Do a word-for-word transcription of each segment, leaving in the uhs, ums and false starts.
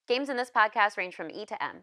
Games in this podcast range from E to M.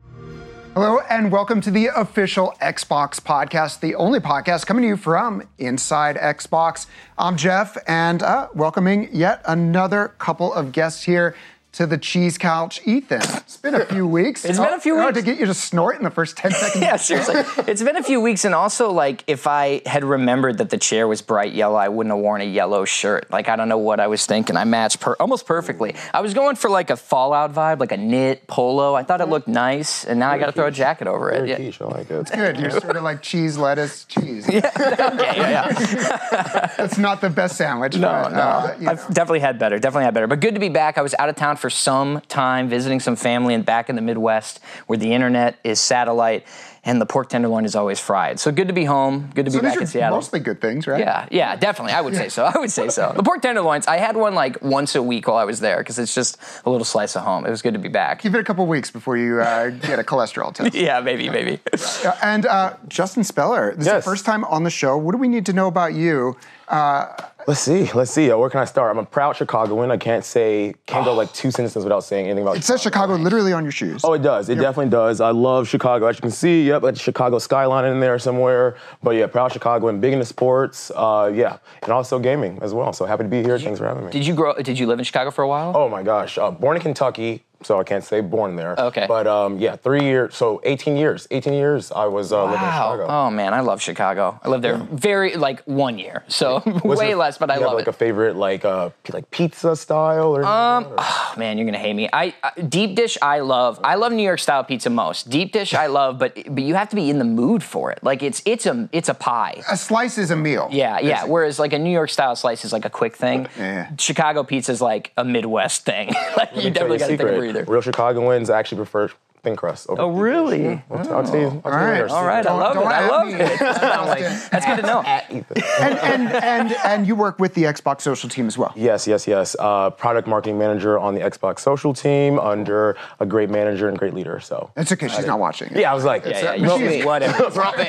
Hello and welcome to the official Xbox podcast, the only podcast coming to you from inside Xbox. I'm Jeff, and uh, welcoming yet another couple of guests here to the cheese couch, Ethan. It's been a few weeks. It's oh, been a few oh, weeks. To get you to snort in the first ten seconds. Yeah, seriously. It's been a few weeks, and also, like, if I had remembered that the chair was bright yellow, I wouldn't have worn a yellow shirt. Like, I don't know what I was thinking. I matched per- almost perfectly. I was going for, like, a Fallout vibe, like a knit polo. I thought it looked nice, and now Very I got to throw a jacket over it. Very yeah. quiche, I like it. It's good. You're sort of like cheese, lettuce, cheese. Yeah, okay, yeah, yeah. That's not the best sandwich. No, but, no. Uh, you know. I've definitely had better, definitely had better. But good to be back. I was out of town for some time. Visiting some family and back in the Midwest where the internet is satellite and the pork tenderloin is always fried. So good to be home. Good to be so back these in are Seattle. Mostly good things, right? Yeah, yeah, definitely. I would say so. I would say so. The pork tenderloins, I had one like once a week while I was there because it's just a little slice of home. It was good to be back. Give it a couple weeks before you uh, get a cholesterol test. Yeah, maybe, maybe. Uh, and uh, Justin Speller, this Yes. is the first time on the show. What do we need to know about you? Uh, Let's see, let's see. Uh, where can I start? I'm a proud Chicagoan. I can't say, can't go like two sentences without saying anything about It says Chicago literally on your shoes. Oh, it does. It Yep. definitely does. I love Chicago. As you can see, yep, like Chicago skyline in there somewhere. But yeah, proud Chicagoan, big into sports. Uh, yeah, and also gaming as well. So happy to be here. Thanks for having me. Did you grow? Did you live in Chicago for a while? Oh my gosh, uh, born in Kentucky. So I can't say born there. Okay. But um, yeah, three years, so eighteen years. eighteen years I was uh, living in Wow. Chicago. Oh man, I love Chicago. I lived there very like one year, so What's way your- less, but I you have, love like it. a favorite like uh p- like pizza style or Um, or- oh, man, you're gonna hate me. I, I deep dish I love. I love New York style pizza most. Deep dish I love, but but you have to be in the mood for it. Like it's it's a it's a pie. A slice is a meal. Yeah, yeah. basically. Whereas like a New York style slice is like a quick thing. Yeah. Chicago pizza is like a Midwest thing. Like you Let me tell definitely a got to take a secret. breather. Real Chicagoans actually prefer thin crust. Over Oh deep dish. really? Yeah, I'll, t- I'll tell you. I'll tell All you right. later. All right, I Don't- love don't it. I at love me. it. I'm like, that's good to know. and, and and and you work with the Xbox social team as well. Yes, yes, yes. Uh, product marketing manager on the Xbox social team under a great manager and great leader. So It's okay. She's not watching. yeah, I was like, Yeah, yeah. no, You me. whatever.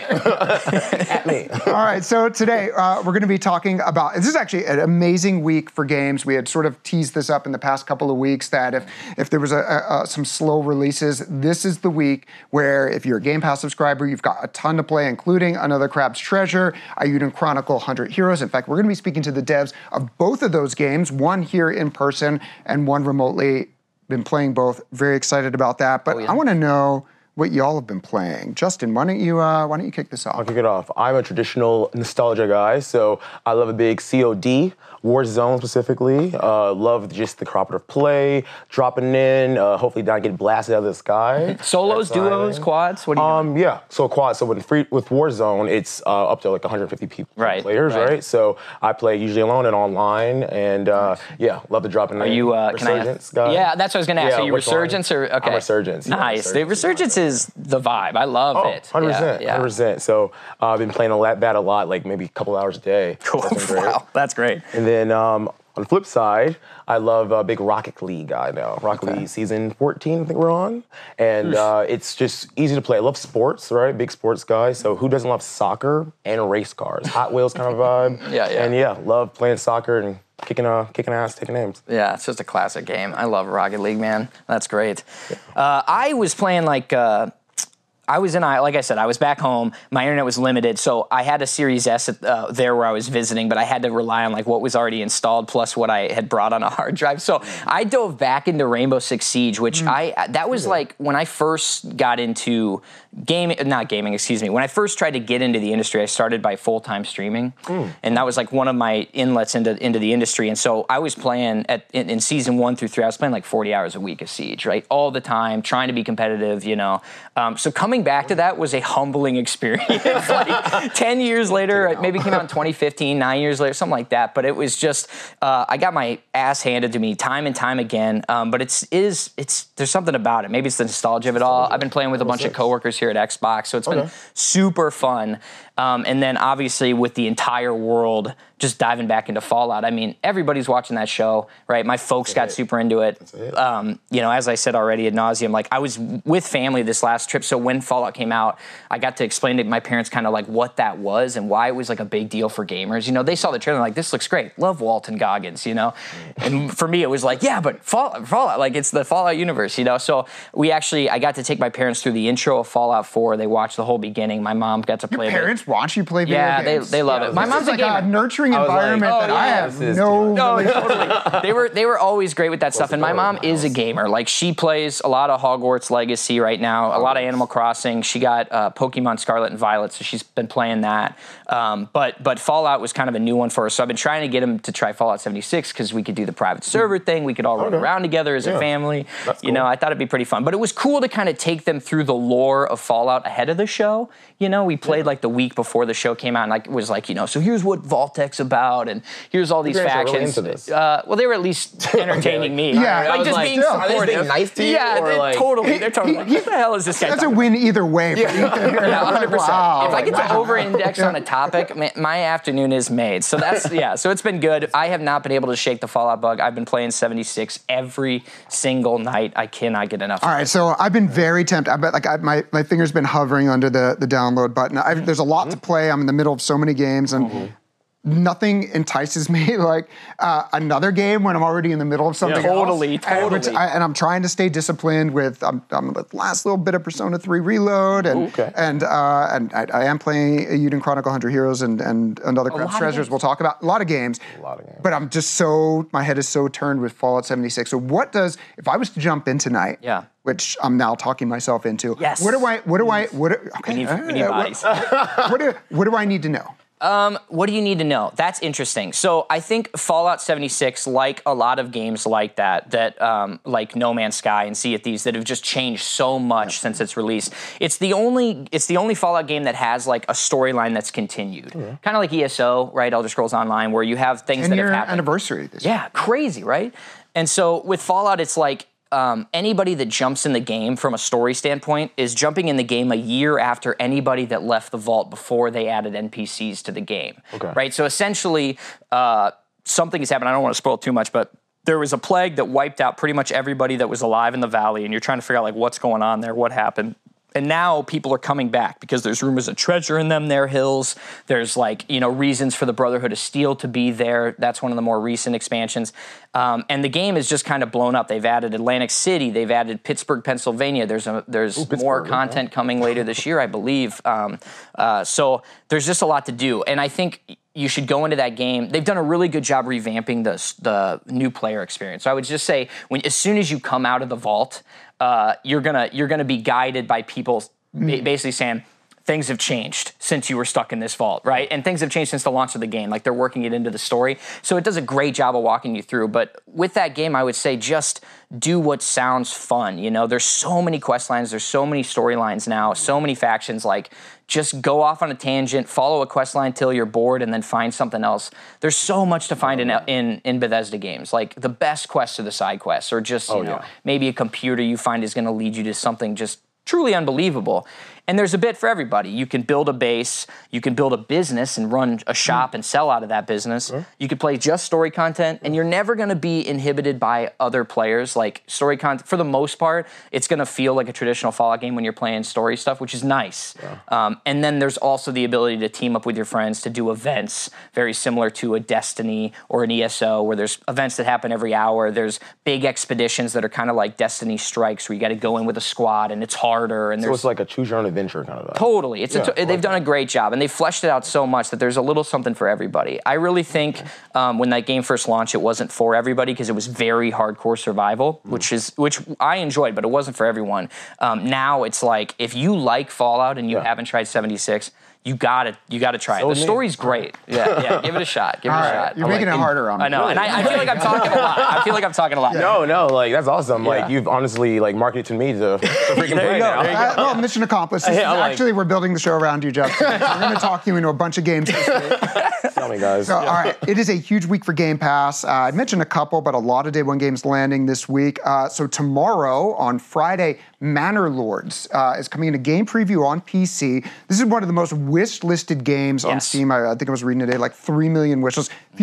at me. All right, so today uh, we're going to be talking about, this is actually an amazing week for games. We had sort of teased this up in the past couple of weeks that if, if there was a, a, a, some slow releases, this is the week where if you're a Game Pass subscriber, you've got a ton to play, including Another Crab's Treasure, Ayuden Chronicle, one hundred Heroes. In fact, we're going to be speaking to the devs of both of those games, one here in person and one remotely. Been playing both. Very excited about that. But Oh, yeah. I want to know what y'all have been playing. Justin, why don't you uh, why don't you kick this off? I'll kick it off. I'm a traditional nostalgia guy, so I love a big C O D, Warzone specifically. Uh, love just the cooperative play, dropping in, uh, hopefully not get blasted out of the sky. Solos, That's duos, exciting. quads. What do you? Um, yeah, so quad. So with free with Warzone, it's uh, up to like one hundred fifty people, Right, players, right. right. So I play usually alone and online, and uh, yeah, love to drop in. Are you? Uh, can I? Resurgence guy? Yeah, that's what I was going to ask. Yeah, Are you which one? Resurgence or okay? I'm Resurgence. Yeah, Nice. The Resurgence Resurgence is the vibe. I love Oh, it. one hundred percent, Yeah, yeah. one hundred percent. So uh, I've been playing a lot, that a lot, like maybe a couple hours a day. Cool. That's been great. Wow, that's great. And then um, on the flip side, I love a big Rocket League guy now. Rocket Okay. League season fourteen, I think we're on. And uh, it's just easy to play. I love sports, right? Big sports guy. So who doesn't love soccer and race cars? Hot Wheels kind of vibe. Yeah, yeah. And yeah, love playing soccer and kicking uh, kicking ass, taking names. Yeah, it's just a classic game. I love Rocket League, man. That's great. Uh, I was playing like. Uh, I was in, like I said, I was back home. My internet was limited, so I had a Series S at, uh, there where I was visiting, but I had to rely on like what was already installed plus what I had brought on a hard drive. So I dove back into Rainbow Six Siege, which I that was like when I first got into gaming, not gaming, excuse me. When I first tried to get into the industry, I started by full-time streaming, and that was like one of my inlets into into the industry. And so I was playing at in, in season one through three. I was playing like forty hours a week of Siege, right, all the time, trying to be competitive, you know. Um, so coming back to that was a humbling experience. Like ten years later, it maybe came out in twenty fifteen, nine years later, something like that. But it was just, uh, I got my ass handed to me time and time again. Um, but it's it is it's there's something about it. Maybe it's the nostalgia of it all. I've been playing with a bunch of coworkers here at Xbox, so it's been super fun. Um, and then obviously with the entire world just diving back into Fallout. I mean, everybody's watching that show, right? My folks got super into it. Um, you know, as I said already ad nauseum, like I was with family this last trip. So when Fallout came out, I got to explain to my parents kind of like what that was and why it was like a big deal for gamers. You know, they saw the trailer like, this looks great. Love Walton Goggins, you know? And for me, it was like, yeah, but Fallout, Fallout, like it's the Fallout universe, you know? So we actually, I got to take my parents through the intro of Fallout four. They watched the whole beginning. My mom got to play Your parents it. watch you play video Yeah, games? they, they love Yeah, it. My this mom's It's a like gamer. a nurturing I was like, environment oh, that yeah, I have this is no... No, really- totally. They were they were always great with that stuff. And my mom is a gamer. Like she plays a lot of Hogwarts Legacy right now, a lot of Animal Crossing. She got uh, Pokemon Scarlet and Violet, so she's been playing that. Um, but but Fallout was kind of a new one for her. So I've been trying to get him to try Fallout seventy-six because we could do the private server thing. We could all run Okay. around together as Yeah. a family. That's You know, cool. I thought it'd be pretty fun. But it was cool to kind of take them through the lore of Fallout ahead of the show. You know, we played like the week before the show came out, and like it was like, you know, so here's what Vault-Tech's about, and here's all these Your parents are really factions. into this. Uh, well, they were at least entertaining me. Yeah, I like was just like, being still, are they supportive. being nice to you, Yeah, or they- like- totally. They're totally like, what the hell is this guy That's a talking win either way. Yeah, yeah, one hundred percent. Wow. If I get to Wow. over-index on a topic, my, my afternoon is made. So that's, yeah, so it's been good. I have not been able to shake the Fallout bug. I've been playing seventy-six every single night. I cannot get enough. All right, so I've been very tempted. I bet, like, I, my my finger's been hovering under the the download button. I, there's a lot to play. I'm in the middle of so many games, and nothing entices me like uh, another game when I'm already in the middle of something. Yeah, totally, else. And, which totally. I, and I'm trying to stay disciplined with. I'm, I'm the last little bit of Persona three Reload, and Okay. and uh, and I, I am playing Eden Chronicle Hunter Heroes and and, and other lot Craft's of Treasures. games. We'll talk about a lot of games. A lot of games. But I'm just so my head is so turned with Fallout seventy-six. So what does if I was to jump in tonight? Yeah. Which I'm now talking myself into. Yes. What do I? What do I? What? Do, okay. We need, we uh, need what- bodies. What do, what do I need to know? Um, what do you need to know? That's interesting. So I think Fallout seventy-six, like a lot of games like that, that um, like No Man's Sky and Sea of Thieves, that have just changed so much since its release. It's the only it's the only Fallout game that has like a storyline that's continued, kind of like E S O, right? Elder Scrolls Online, where you have things Ten that have year happened. anniversary this year. Yeah, crazy, right? And so with Fallout, it's like um, anybody that jumps in the game from a story standpoint is jumping in the game a year after anybody that left the vault before they added N P Cs to the game, Okay. right? So essentially, uh, something has happened. I don't want to spoil too much, but there was a plague that wiped out pretty much everybody that was alive in the valley, and you're trying to figure out like what's going on there, what happened. And now people are coming back because there's rumors of treasure in them there hills. There's like, you know, reasons for the Brotherhood of Steel to be there. That's one of the more recent expansions. Um, and the game is just kind of blown up. They've added Atlantic City. They've added Pittsburgh, Pennsylvania. There's a, there's more Pittsburgh, content coming later this year, I believe. Um, uh, so there's just a lot to do. And I think you should go into that game. They've done a really good job revamping the the new player experience. So I would just say, when as soon as you come out of the vault, uh, you're gonna you're gonna be guided by people ba- basically saying things have changed since you were stuck in this vault, right? And things have changed since the launch of the game. Like they're working it into the story, so it does a great job of walking you through. But with that game, I would say just do what sounds fun. You know, there's so many quest lines, there's so many storylines now, so many factions. Like, just go off on a tangent, follow a quest line till you're bored, and then find something else. There's so much to find in in, in Bethesda games. Like the best quests are the side quests, or just you Oh, know yeah. maybe a computer you find is going to lead you to something just truly unbelievable. And there's a bit for everybody. You can build a base, you can build a business and run a shop and sell out of that business. You can play just story content, and you're never going to be inhibited by other players. Like story content, for the most part, it's going to feel like a traditional Fallout game when you're playing story stuff, which is nice. Um, and then there's also the ability to team up with your friends to do events, very similar to a Destiny or an E S O, where there's events that happen every hour. There's big expeditions that are kind of like Destiny Strikes, where you got to go in with a squad, and it's harder. And So there's it's like a choose your own adventure kind of vibe. Totally. It's Yeah, a t- I they've like done a great job, and they've fleshed it out so much that there's a little something for everybody. I really think um, when that game first launched, it wasn't for everybody because it was very hardcore survival, Mm. which is which I enjoyed, but it wasn't for everyone. Um, now it's like if you like Fallout and you Yeah. haven't tried seventy-six, you gotta you gotta try So it. The me. story's great. Yeah, yeah. Give it a shot. Give it All a right, shot. you're I making like it harder on me. I know, and I, I feel like I'm talking a lot. I feel like I'm talking a lot. No, no, like that's awesome. Yeah. Like you've honestly like marketed to me to, to freaking There play you go, now. there you Uh, well, mission accomplished. This is- I'm like- actually, we're building the show around you, Jeff. So we're going to talk you into a bunch of games this week. Tell me, guys. So, all right, it is a huge week for Game Pass. Uh, I mentioned a couple, but a lot of day one games landing this week. Uh, so tomorrow, on Friday, Manor Lords uh, is coming in a game preview on P C. This is one of the most wish-listed games on Yes. Steam. I, I think I was reading today, like three million wish lists. If you have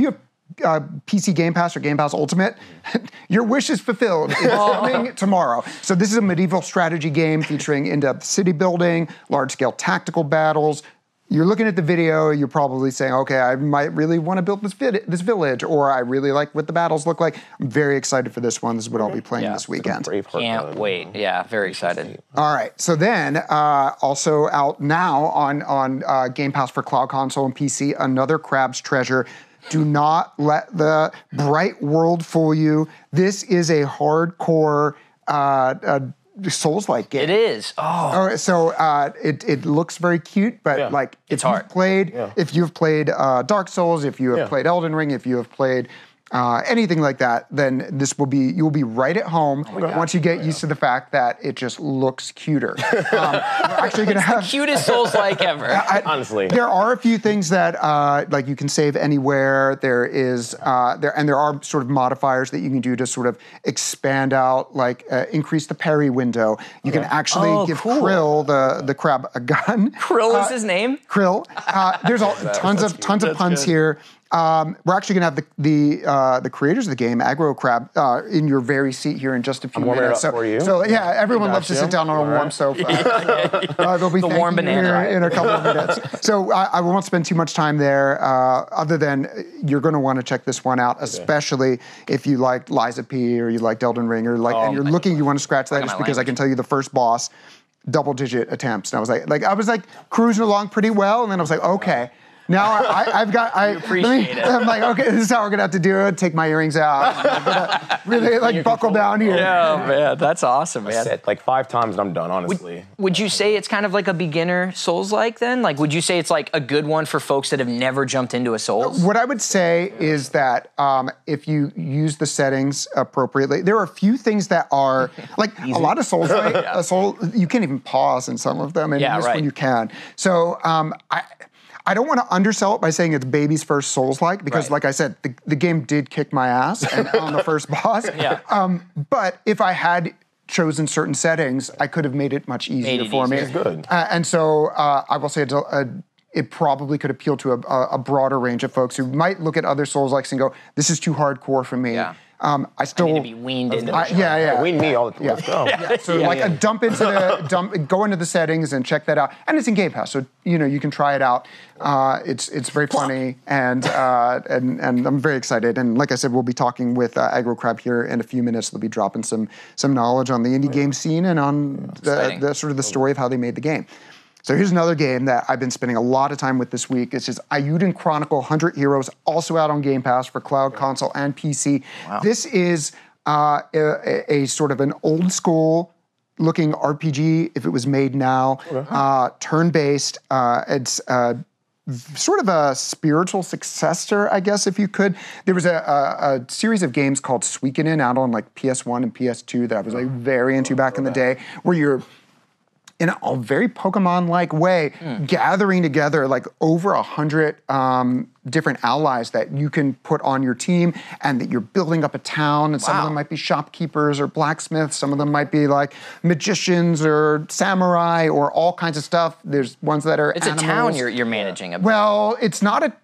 uh, P C Game Pass or Game Pass Ultimate, your wish is fulfilled. It's coming tomorrow. So this is a medieval strategy game featuring in-depth city building, large-scale tactical battles. You're looking at the video, you're probably saying, okay, I might really want to build this vid- this village, or I really like what the battles look like. I'm very excited for this one. This is what I'll be playing Yeah. this weekend. Braveheart Can't mode. wait. Yeah, very excited. All right, so then uh, also out now on, on uh, Game Pass for Cloud Console and P C, another Crab's Treasure. Do not let the bright world fool you. This is a hardcore uh, uh, Souls-like game. It is. Oh, All right, so uh, it it looks very cute, but Yeah. like if It's hard. you've played, Yeah. if you've played uh, Dark Souls, if you have Yeah. played Elden Ring, if you have played uh, anything like that, then this will be you will be right at home once you get used to the fact that it just looks cuter. Um, we're actually gonna have. cutest Souls-like ever. I- Honestly. there are a few things that uh, like you can save anywhere. There is uh, there and there are sort of modifiers that you can do to sort of expand out, like uh, increase the parry window. You can actually Oh, give cool. Krill the the crab a gun. Krill Uh, is his name? Krill. Uh, there's all, tons of tons of puns here. Um, we're actually going to have the the, uh, the creators of the game, Aggro Crab, uh, in your very seat here in just a few I'm warming it minutes. up so, for you. so yeah, everyone loves to Gotcha. sit down on a All warm right. sofa. Uh, they'll be The thanking warm you banana. here Right. in a couple of minutes. So I, I won't spend too much time there, uh, other than you're going to want to check this one out, especially if you liked Liza P or you liked Elden Ring, or like, and you're my- looking, you want to scratch that, Look at just my because I language. can tell you the first boss, double digit attempts, and I was like, like I was like cruising along pretty well, and then I was like, okay. Now I, I've got. I appreciate it. I'm like, okay, this is how we're gonna have to do it. Take my earrings out. I'm gonna really like buckle down here. Oh, man, that's awesome, man. Said like five times and I'm done, honestly. Would you say it's kind of like a beginner Souls-like then? Like, would you say it's like a good one for folks that have never jumped into a Souls? What I would say is that um, if you use the settings appropriately, there are a few things that are like a lot of Souls. Right? A soul, you can't even pause in some of them, and Yeah, this right. one you can. So um, I. I don't want to undersell it by saying it's baby's first Souls-like, because, Right. like I said, the, the game did kick my ass and, on the first boss. Yeah. Um, but if I had chosen certain settings, I could have made it much easier it for me. easier. That's good. Uh, and so uh, I will say it's a, a, it probably could appeal to a, a, a broader range of folks who might look at other Souls-likes and go, "This is too hardcore for me." Yeah. Um, I still Need to be weaned into I, the yeah, yeah. Wean me all the time. Yeah. Let's go. Yeah, so Yeah, like yeah. a dump into the dump, go into the settings and check that out, and it's in Game Pass, so you know you can try it out. Uh, it's it's very funny, and uh, and and I'm very excited. And like I said, we'll be talking with uh, Aggro Crab here in a few minutes. They'll be dropping some some knowledge on the indie game scene and on the, Exciting. the sort of the story of how they made the game. So here's another game that I've been spending a lot of time with this week. It's just Ayuden Chronicle one hundred Heroes, also out on Game Pass for cloud, console, and P C. This is uh, a, a sort of an old school looking R P G if it was made now, uh, turn-based. Uh, it's uh, sort of a spiritual successor, I guess, if you could. There was a, a, a series of games called Suikoden out on like P S one and P S two that I was like very into back in the day, where you're in a very Pokemon-like way, gathering together like over a hundred um, different allies that you can put on your team, and that you're building up a town. And some of Wow. them might be shopkeepers or blacksmiths. Some of them might be like magicians or samurai or all kinds of stuff. There's ones that are It's a town animals. you're, you're managing. A Well, it's not a.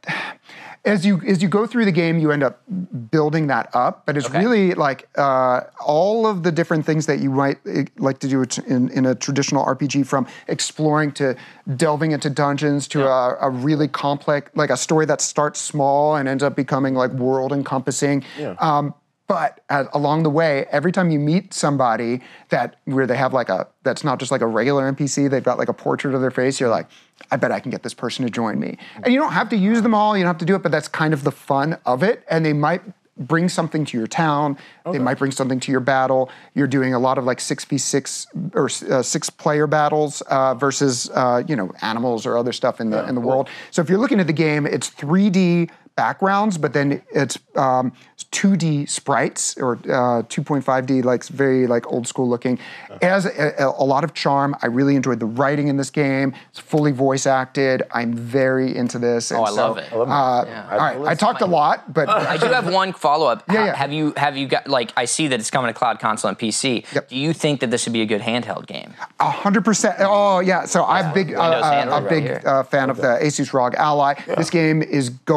As you as you go through the game, you end up building that up, but it's Okay. really like uh, all of the different things that you might eh, like to do in, in a traditional R P G, from exploring to delving into dungeons to a, a really complex, like a story that starts small and ends up becoming like world encompassing. Um, But uh, along the way, every time you meet somebody that where they have like a that's not just like a regular N P C, they've got like a portrait of their face. You're like, I bet I can get this person to join me. And you don't have to use them all. You don't have to do it, but that's kind of the fun of it. And they might bring something to your town. They might bring something to your battle. You're doing a lot of like six v six or uh, six player battles uh, versus uh, you know animals or other stuff in the in the world. So if you're looking at the game, it's three D backgrounds, but then it's um, two D sprites or uh, two point five D, like very like old school looking. It has a, a lot of charm. I really enjoyed the writing in this game. It's fully voice acted. I'm very into this. Oh, And I so, love it. I love it. Uh, Yeah. All right, I talked a lot, but I do have one follow-up. Yeah, Ha- yeah. Have you have you got like I see that it's coming to cloud, console, and P C. Yep. Do you think that this would be a good handheld game? A hundred percent. Oh yeah. So I'm big, uh, Windows uh, Android a right big here. uh, fan of the Asus R O G Ally. This game is going. It's going to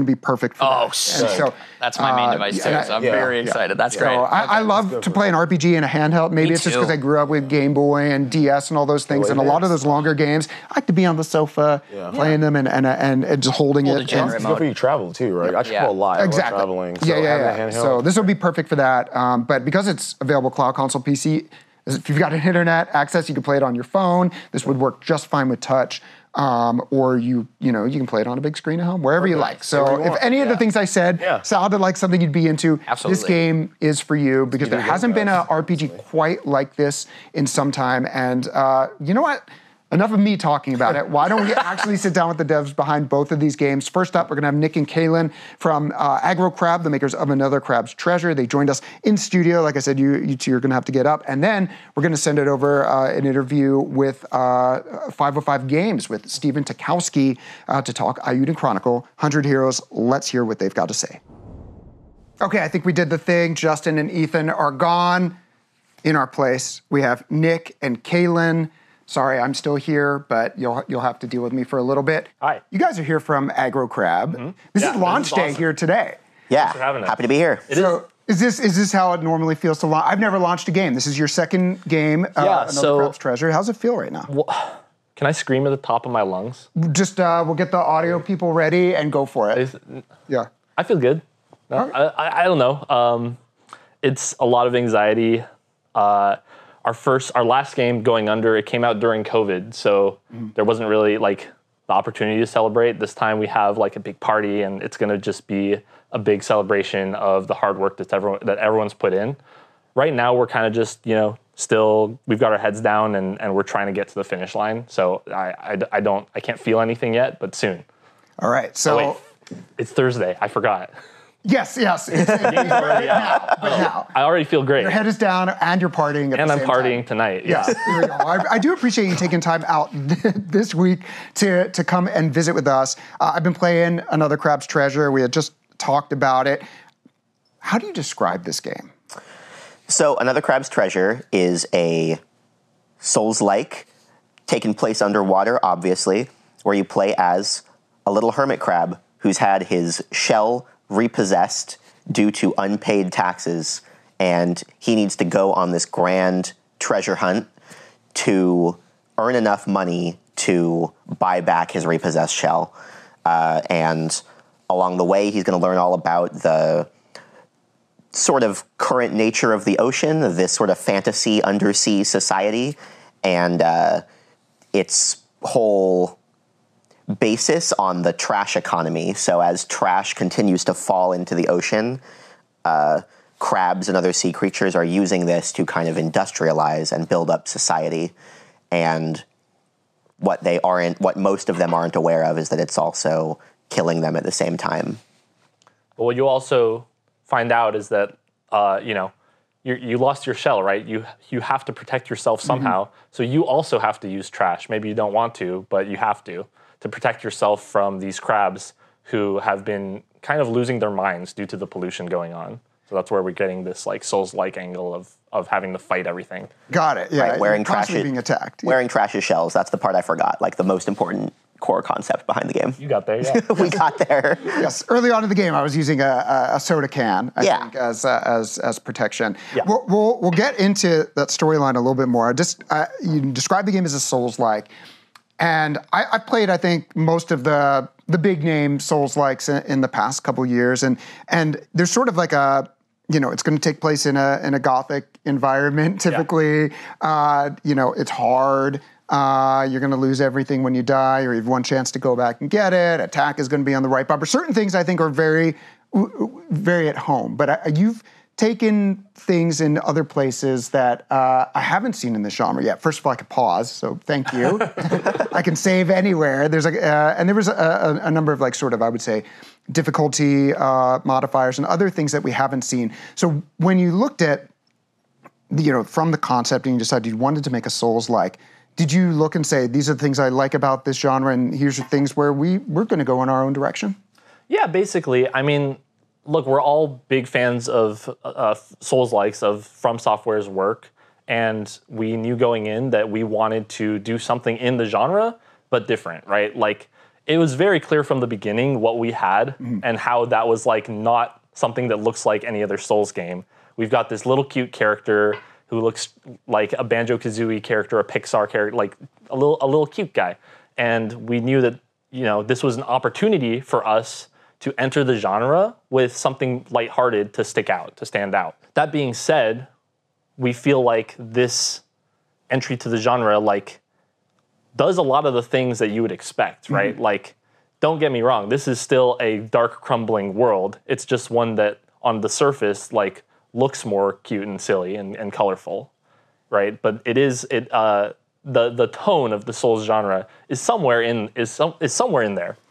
going to be perfect for Oh, that. sick. And so, That's my main uh, device too, and I- so I'm yeah, very yeah. excited. That's So great. I, I love to play an R P G in a handheld. Maybe Me it's just too. because I grew up with Game Boy and D S and all those things, Boy and a lot of Advance. those longer games, I like to be on the sofa Yeah. playing them and, and and and just holding Hold it. a joystick. and- It's good for you to travel too, right? I travel Yeah. a lot. I love Exactly. traveling. So yeah, yeah, having yeah. a handheld- So this will be perfect for that. Um, but because it's available cloud console P C, if you've got an internet access, you can play it on your phone. This would work just fine with touch. Um, or you, you know, you can play it on a big screen at home, wherever you like. So Wherever you if want. any of the Yeah. things I said Yeah. sounded like something you'd be into, this Absolutely. game is for you because there video game hasn't been a guys, R P G quite like this in some time. And uh, you know what? Enough of me talking about it. Why don't we actually sit down with the devs behind both of these games? First up, we're going to have Nick and Kaylin from uh, Aggro Crab, the makers of Another Crab's Treasure. They joined us in studio. Like I said, you, you two are going to have to get up. And then we're going to send it over uh, an interview with uh, five oh five Games with Stephen Tukowski uh, to talk Ayuden Chronicle, one hundred Heroes. Let's hear what they've got to say. Okay, I think we did the thing. Justin and Ethan are gone. In our place, we have Nick and Kaylin. Sorry, I'm still here, but you'll you'll have to deal with me for a little bit. Hi. You guys are here from Aggro Crab. Mm-hmm. This Yeah, is this launch is day awesome. here today. Yeah, for having us. happy to be here. It So is this is this how it normally feels to launch? I've never launched a game. This is your second game, uh, Yeah, Another so- Crab's Treasure. How's it feel right now? Can I scream at the top of my lungs? Just uh, we'll get the audio people ready and go for it. Is- Yeah. I feel good. No, I, I, I don't know. Um, it's a lot of anxiety. Uh, our first, our last game going under, it came out during COVID, so there wasn't really like the opportunity to celebrate. This time we have like a big party, and it's going to just be a big celebration of the hard work that everyone that everyone's put in. Right now, we're kind of just you know still we've got our heads down, and, and we're trying to get to the finish line. So I, I, I don't I can't feel anything yet, but soon. All right. So Wait, it's Thursday. I forgot. yes, yes. It's, it's now, but now. I already feel great. Your head is down and you're partying at And the I'm same partying time. tonight. Yes, Yeah. here we go. I, I do appreciate you taking time out this week to, to come and visit with us. Uh, I've been playing Another Crab's Treasure. We had just talked about it. How do you describe this game? So, Another Crab's Treasure is a Souls-like, taking place underwater, obviously, where you play as a little hermit crab who's had his shell repossessed due to unpaid taxes, and he needs to go on this grand treasure hunt to earn enough money to buy back his repossessed shell. Uh, and along the way, he's going to learn all about the sort of current nature of the ocean, this sort of fantasy undersea society, and uh, its whole basis on the trash economy. So as trash continues to fall into the ocean, uh, crabs and other sea creatures are using this to kind of industrialize and build up society. And what they aren't, what most of them aren't aware of is that it's also killing them at the same time. But what you also find out is that, uh, you know, you you lost your shell, right? You you have to protect yourself somehow. Mm-hmm. So you also have to use trash. Maybe you don't want to, but you have to, to protect yourself from these crabs who have been kind of losing their minds due to the pollution going on. So that's where we're getting this like Souls-like angle of of having to fight everything. Got it. Yeah, Right, wearing you're trash, constantly being attacked. wearing trash's shells. That's the part I forgot. Like the most important core concept behind the game. You got there, yeah. We got there. Yes, early on in the game, I was using a, a, a soda can, I Yeah. think, as uh, as as protection. Yeah. We'll, we'll we'll get into that storyline a little bit more. I just uh, you describe the game as a Souls-like, and I, I played, I think, most of the the big name Souls-likes in, in the past couple years, and and there's sort of like a you know, it's going to take place in a in a gothic environment. Typically, yeah. uh, you know, it's hard. Uh, you're going to lose everything when you die, or you have one chance to go back and get it. Attack is going to be on the right bumper. Certain things I think are very, very at home. But I, you've taken things in other places that uh, I haven't seen in this genre yet. First of all, I can pause, so thank you. I can save anywhere. There's a uh, and there was a, a, a number of like sort of I would say difficulty uh, modifiers and other things that we haven't seen. So when you looked at, you know, from the concept and you decided you wanted to make a Souls-like. Did you look and say, these are the things I like about this genre, and here's the things where we, we're going to go in our own direction? Yeah, basically. I mean, look, we're all big fans of uh, Souls-likes, of From Software's work, and we knew going in that we wanted to do something in the genre, but different, right? Like, it was very clear from the beginning what we had mm-hmm. and how that was like not something that looks like any other Souls game. We've got this little cute character who looks like a Banjo-Kazooie character, a Pixar character, like a little a little cute guy. And we knew that, you know, this was an opportunity for us to enter the genre with something lighthearted to stick out, to stand out. That being said, we feel like this entry to the genre like does a lot of the things that you would expect, right? Mm-hmm. Like, don't get me wrong, this is still a dark, crumbling world. It's just one that on the surface, like, looks more cute and silly and, and colorful, right? But it is it uh, the the tone of the Souls genre is somewhere in is some is somewhere in there.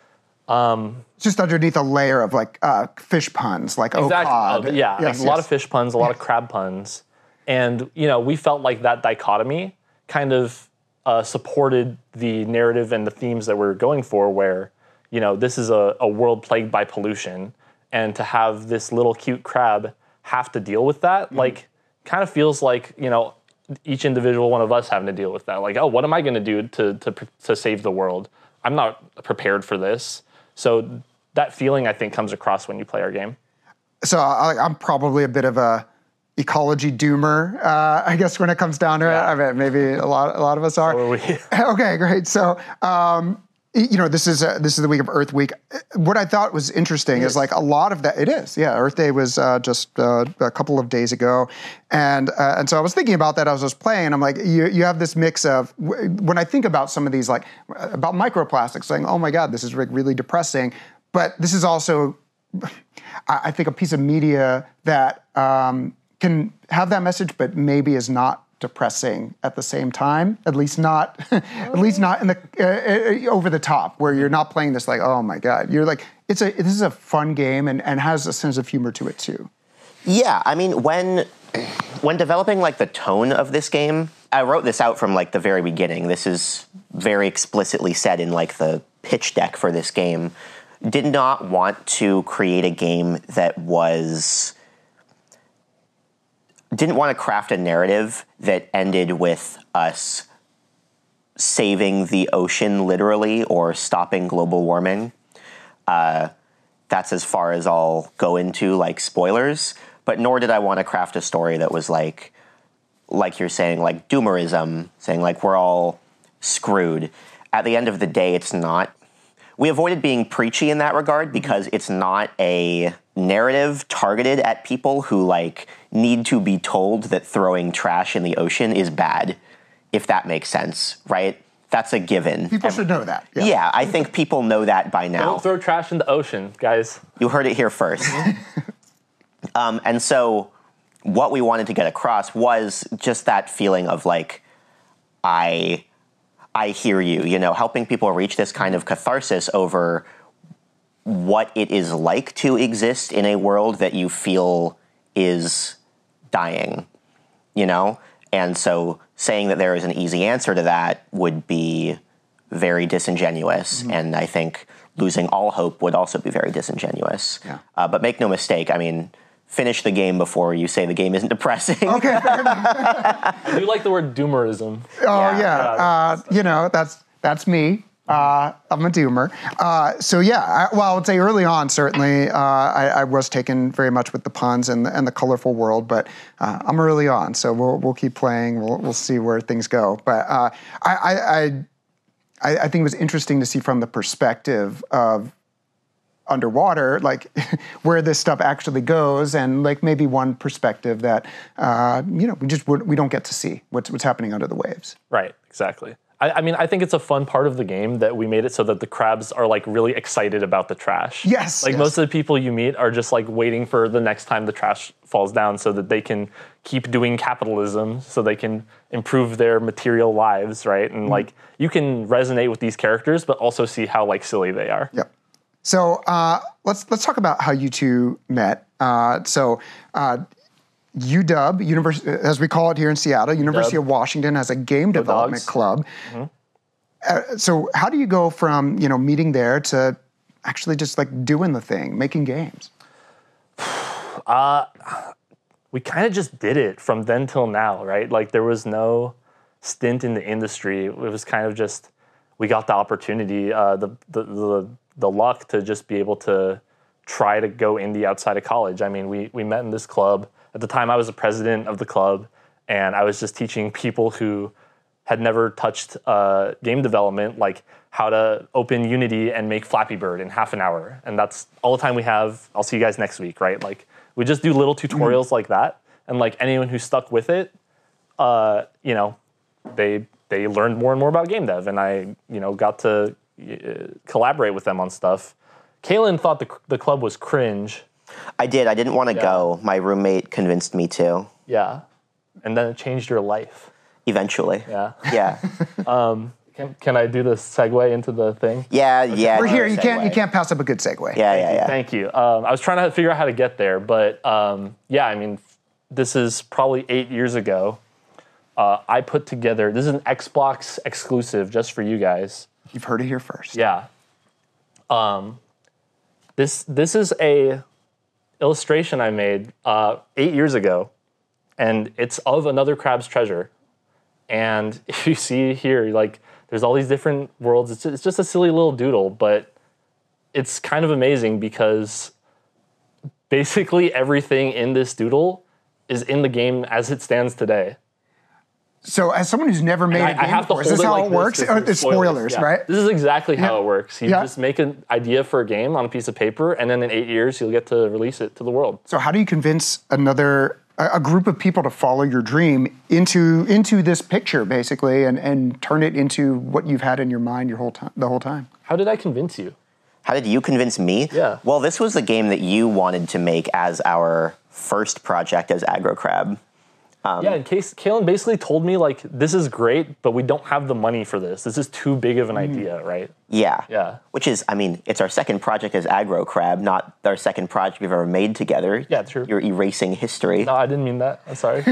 Um, just underneath a layer of like uh, fish puns, like exactly, oh cod. Uh, yeah, yes, like a yes. lot of fish puns, a lot of crab puns, and you know we felt like that dichotomy kind of uh, supported the narrative and the themes that we're going for. Where you know this is a, a world plagued by pollution, and to have this little cute crab have to deal with that, mm-hmm. like, kind of feels like, you know, each individual one of us having to deal with that. Like, oh, what am I going to do to to to save the world? I'm not prepared for this. So that feeling, I think, comes across when you play our game. So I, I'm probably a bit of a ecology doomer, uh, I guess, when it comes down to yeah. it. I mean, maybe a lot a lot of us are. So are we. Okay, great. So. Um, You know, this is a, this is the week of Earth Week. What I thought was interesting is. is like a lot of that. It is, yeah. Earth Day was uh, just uh, a couple of days ago, and uh, and so I was thinking about that as I was playing. I'm like, you you have this mix of when I think about some of these like about microplastics, saying, oh my God, this is really depressing. But this is also, I think, a piece of media that um, can have that message, but maybe is not depressing at the same time, at least not at least not in the uh, over the top, where you're not playing this like, oh my God, you're like, it's a this is a fun game and, and has a sense of humor to it too. Yeah, I mean, when when developing like the tone of this game, I wrote this out from like the very beginning. This is very explicitly said in like the pitch deck for this game. Did not want to create a game that was didn't want to craft a narrative that ended with us saving the ocean literally or stopping global warming. Uh, that's as far as I'll go into like spoilers, but nor did I want to craft a story that was like, like you're saying, like doomerism, saying like we're all screwed. At the end of the day, it's not. We avoided being preachy in that regard because it's not a narrative targeted at people who like need to be told that throwing trash in the ocean is bad, if that makes sense, right? That's a given. People should know that. Yeah, yeah I think people know that by now. Don't throw trash in the ocean, guys. You heard it here first. um, and so what we wanted to get across was just that feeling of like, I... I hear you, you know, helping people reach this kind of catharsis over what it is like to exist in a world that you feel is dying, you know? And so saying that there is an easy answer to that would be very disingenuous. Mm-hmm. And I think losing all hope would also be very disingenuous. Yeah. Uh, but make no mistake, I mean, finish the game before you say the game isn't depressing. Okay, fair enough. I do like the word doomerism. Oh, yeah. yeah. Uh, you know, that's that's me. Uh, I'm a doomer. Uh, so, yeah, I, well, I would say early on, certainly, uh, I, I was taken very much with the puns and the, and the colorful world, but uh, I'm early on, so we'll we'll keep playing. We'll we'll see where things go. But uh, I, I, I I think it was interesting to see from the perspective of underwater, like where this stuff actually goes, and like maybe one perspective that uh, you know we just we don't get to see what's what's happening under the waves. Right, exactly. I, I mean, I think it's a fun part of the game that we made it so that the crabs are like really excited about the trash. Yes. Like yes. most of the people you meet are just like waiting for the next time the trash falls down so that they can keep doing capitalism, so they can improve their material lives, right? And mm-hmm. like you can resonate with these characters, but also see how like silly they are. Yep. So uh, let's let's talk about how you two met. Uh, so uh, U W, University, as we call it here in Seattle, University of Washington has a game Go development Dogs. club. Mm-hmm. Uh, so how do you go from you know meeting there to actually just like doing the thing, making games? Uh, we kind of just did it from then till now, right? Like there was no stint in the industry. It was kind of just we got the opportunity, uh, the, the the the luck to just be able to try to go indie outside of college. I mean, we we met in this club. At the time, I was the president of the club, and I was just teaching people who had never touched uh, game development, like how to open Unity and make Flappy Bird in half an hour. And that's all the time we have. I'll see you guys next week, right? Like, we just do little tutorials mm-hmm. like that. And like anyone who stuck with it, uh, you know, they they learned more and more about game dev. And I, you know, got to uh, collaborate with them on stuff. Kalen thought the the club was cringe. I did. I didn't want to Yeah. go. My roommate convinced me to. Yeah. And then it changed your life. Eventually. Yeah. Yeah. Can, can I do the segue into the thing? Yeah, yeah. We're here. no You can't. You segue. can't pass up a good segue. Yeah, yeah, yeah. Thank you. Um, I was trying to figure out how to get there, but um, yeah, I mean, this is probably eight years ago. Uh, I put together, this is an Xbox exclusive just for you guys. You've heard it here first. Yeah. Um, this this is a illustration I made uh, eight years ago, and it's of another Crab's Treasure. And if you see here, like, there's all these different worlds. It's just, it's just a silly little doodle, but it's kind of amazing because basically everything in this doodle is in the game as it stands today. So, as someone who's never made I, a game I have before, to is hold this it how like it works? This, Or this it's is spoilers, spoilers, yeah. right? This is exactly how Yeah. it works. You Yeah. just make an idea for a game on a piece of paper, and then in eight years, you'll get to release it to the world. So, how do you convince another a a group of people to follow your dream into into this picture, basically, and and turn it into what you've had in your mind your whole time, the whole time? How did I convince you? How did you convince me? Yeah. Well, this was the game that you wanted to make as our first project as Aggro Crab. Yeah, in case Kalen basically told me, like, this is great, but we don't have the money for this. This is too big of an idea, right? Yeah. Yeah. Which is, I mean, it's our second project as Aggro Crab, not our second project we've ever made together. Yeah, true. You're erasing history. No, I didn't mean that. I'm sorry.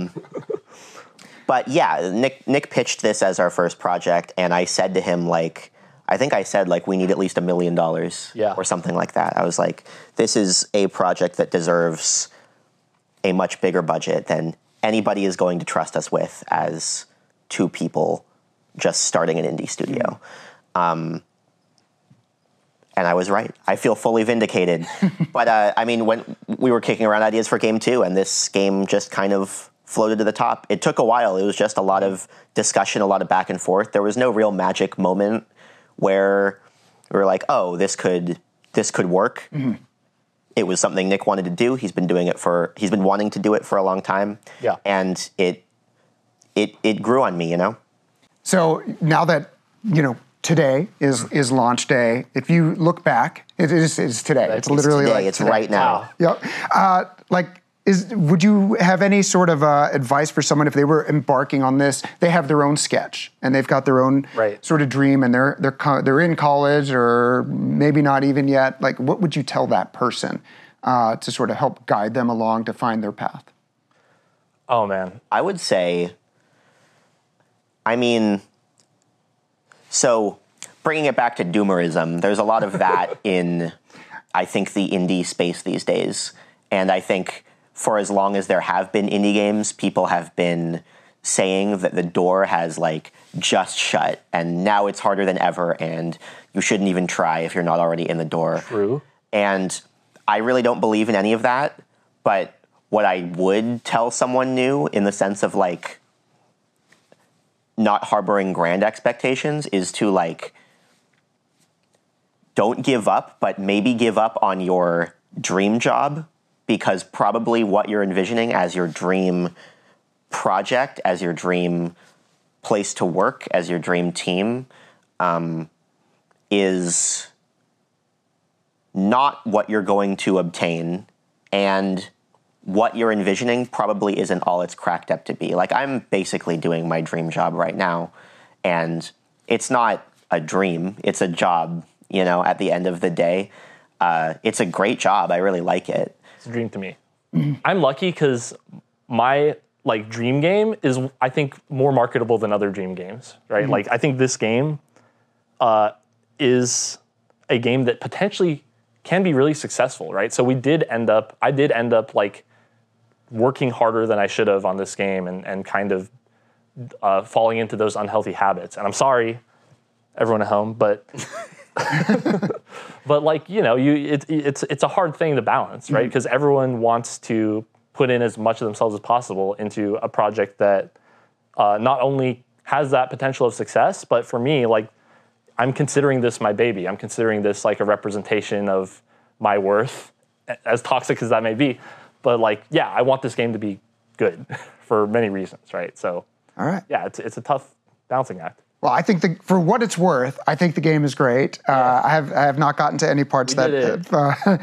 But yeah, Nick Nick pitched this as our first project, and I said to him, like, I think I said, like, we need at least a million dollars Yeah. or something like that. I was like, this is a project that deserves a much bigger budget than anybody is going to trust us with as two people just starting an indie studio. Um, and I was right. I feel fully vindicated. But uh, I mean, when we were kicking around ideas for game two, and this game just kind of floated to the top. It took a while. It was just a lot of discussion, a lot of back and forth. There was no real magic moment where we were like, oh, this could this could work. Mm-hmm. It was something Nick wanted to do. He's been doing it for, he's been wanting to do it for a long time. Yeah. And it, it, it grew on me, you know? So now that, you know, today is is launch day, if you look back, it is it's today. It's, It's literally today, like it's today. right now. Yep. Uh, like, is would you have any sort of uh, advice for someone if they were embarking on this? They have their own sketch and they've got their own Right. sort of dream, and they're they're co- they're in college or maybe not even yet. Like, what would you tell that person uh, to sort of help guide them along to find their path? Oh, man. I would say, I mean, so bringing it back to doomerism, there's a lot of that in, I think, the indie space these days. And I think for as long as there have been indie games, people have been saying that the door has, like, just shut, and now it's harder than ever, and you shouldn't even try if you're not already in the door. True. And I really don't believe in any of that, but what I would tell someone new in the sense of, like, not harboring grand expectations is to, like, don't give up, but maybe give up on your dream job, because probably what you're envisioning as your dream project, as your dream place to work, as your dream team, um, is not what you're going to obtain, and what you're envisioning probably isn't all it's cracked up to be. Like, I'm basically doing my dream job right now, and it's not a dream, it's a job, you know, at the end of the day. Uh, it's a great job. I really like it. It's a dream to me. I'm lucky because my, like, dream game is, I think, more marketable than other dream games, right? Mm-hmm. Like, I think this game uh, is a game that potentially can be really successful, right? So we did end up, I did end up, like, working harder than I should have on this game, and, and kind of uh, falling into those unhealthy habits. And I'm sorry, everyone at home, but but like you know, you it, it's it's a hard thing to balance, right? Because mm-hmm. everyone wants to put in as much of themselves as possible into a project that uh, not only has that potential of success, but for me, like I'm considering this my baby. I'm considering this like a representation of my worth, as toxic as that may be. But like, yeah, I want this game to be good for many reasons, right? So, all right, yeah, it's it's a tough balancing act. Well, I think the, for what it's worth, I think the game is great. Uh, I have I have not gotten to any parts We that. did it. Uh,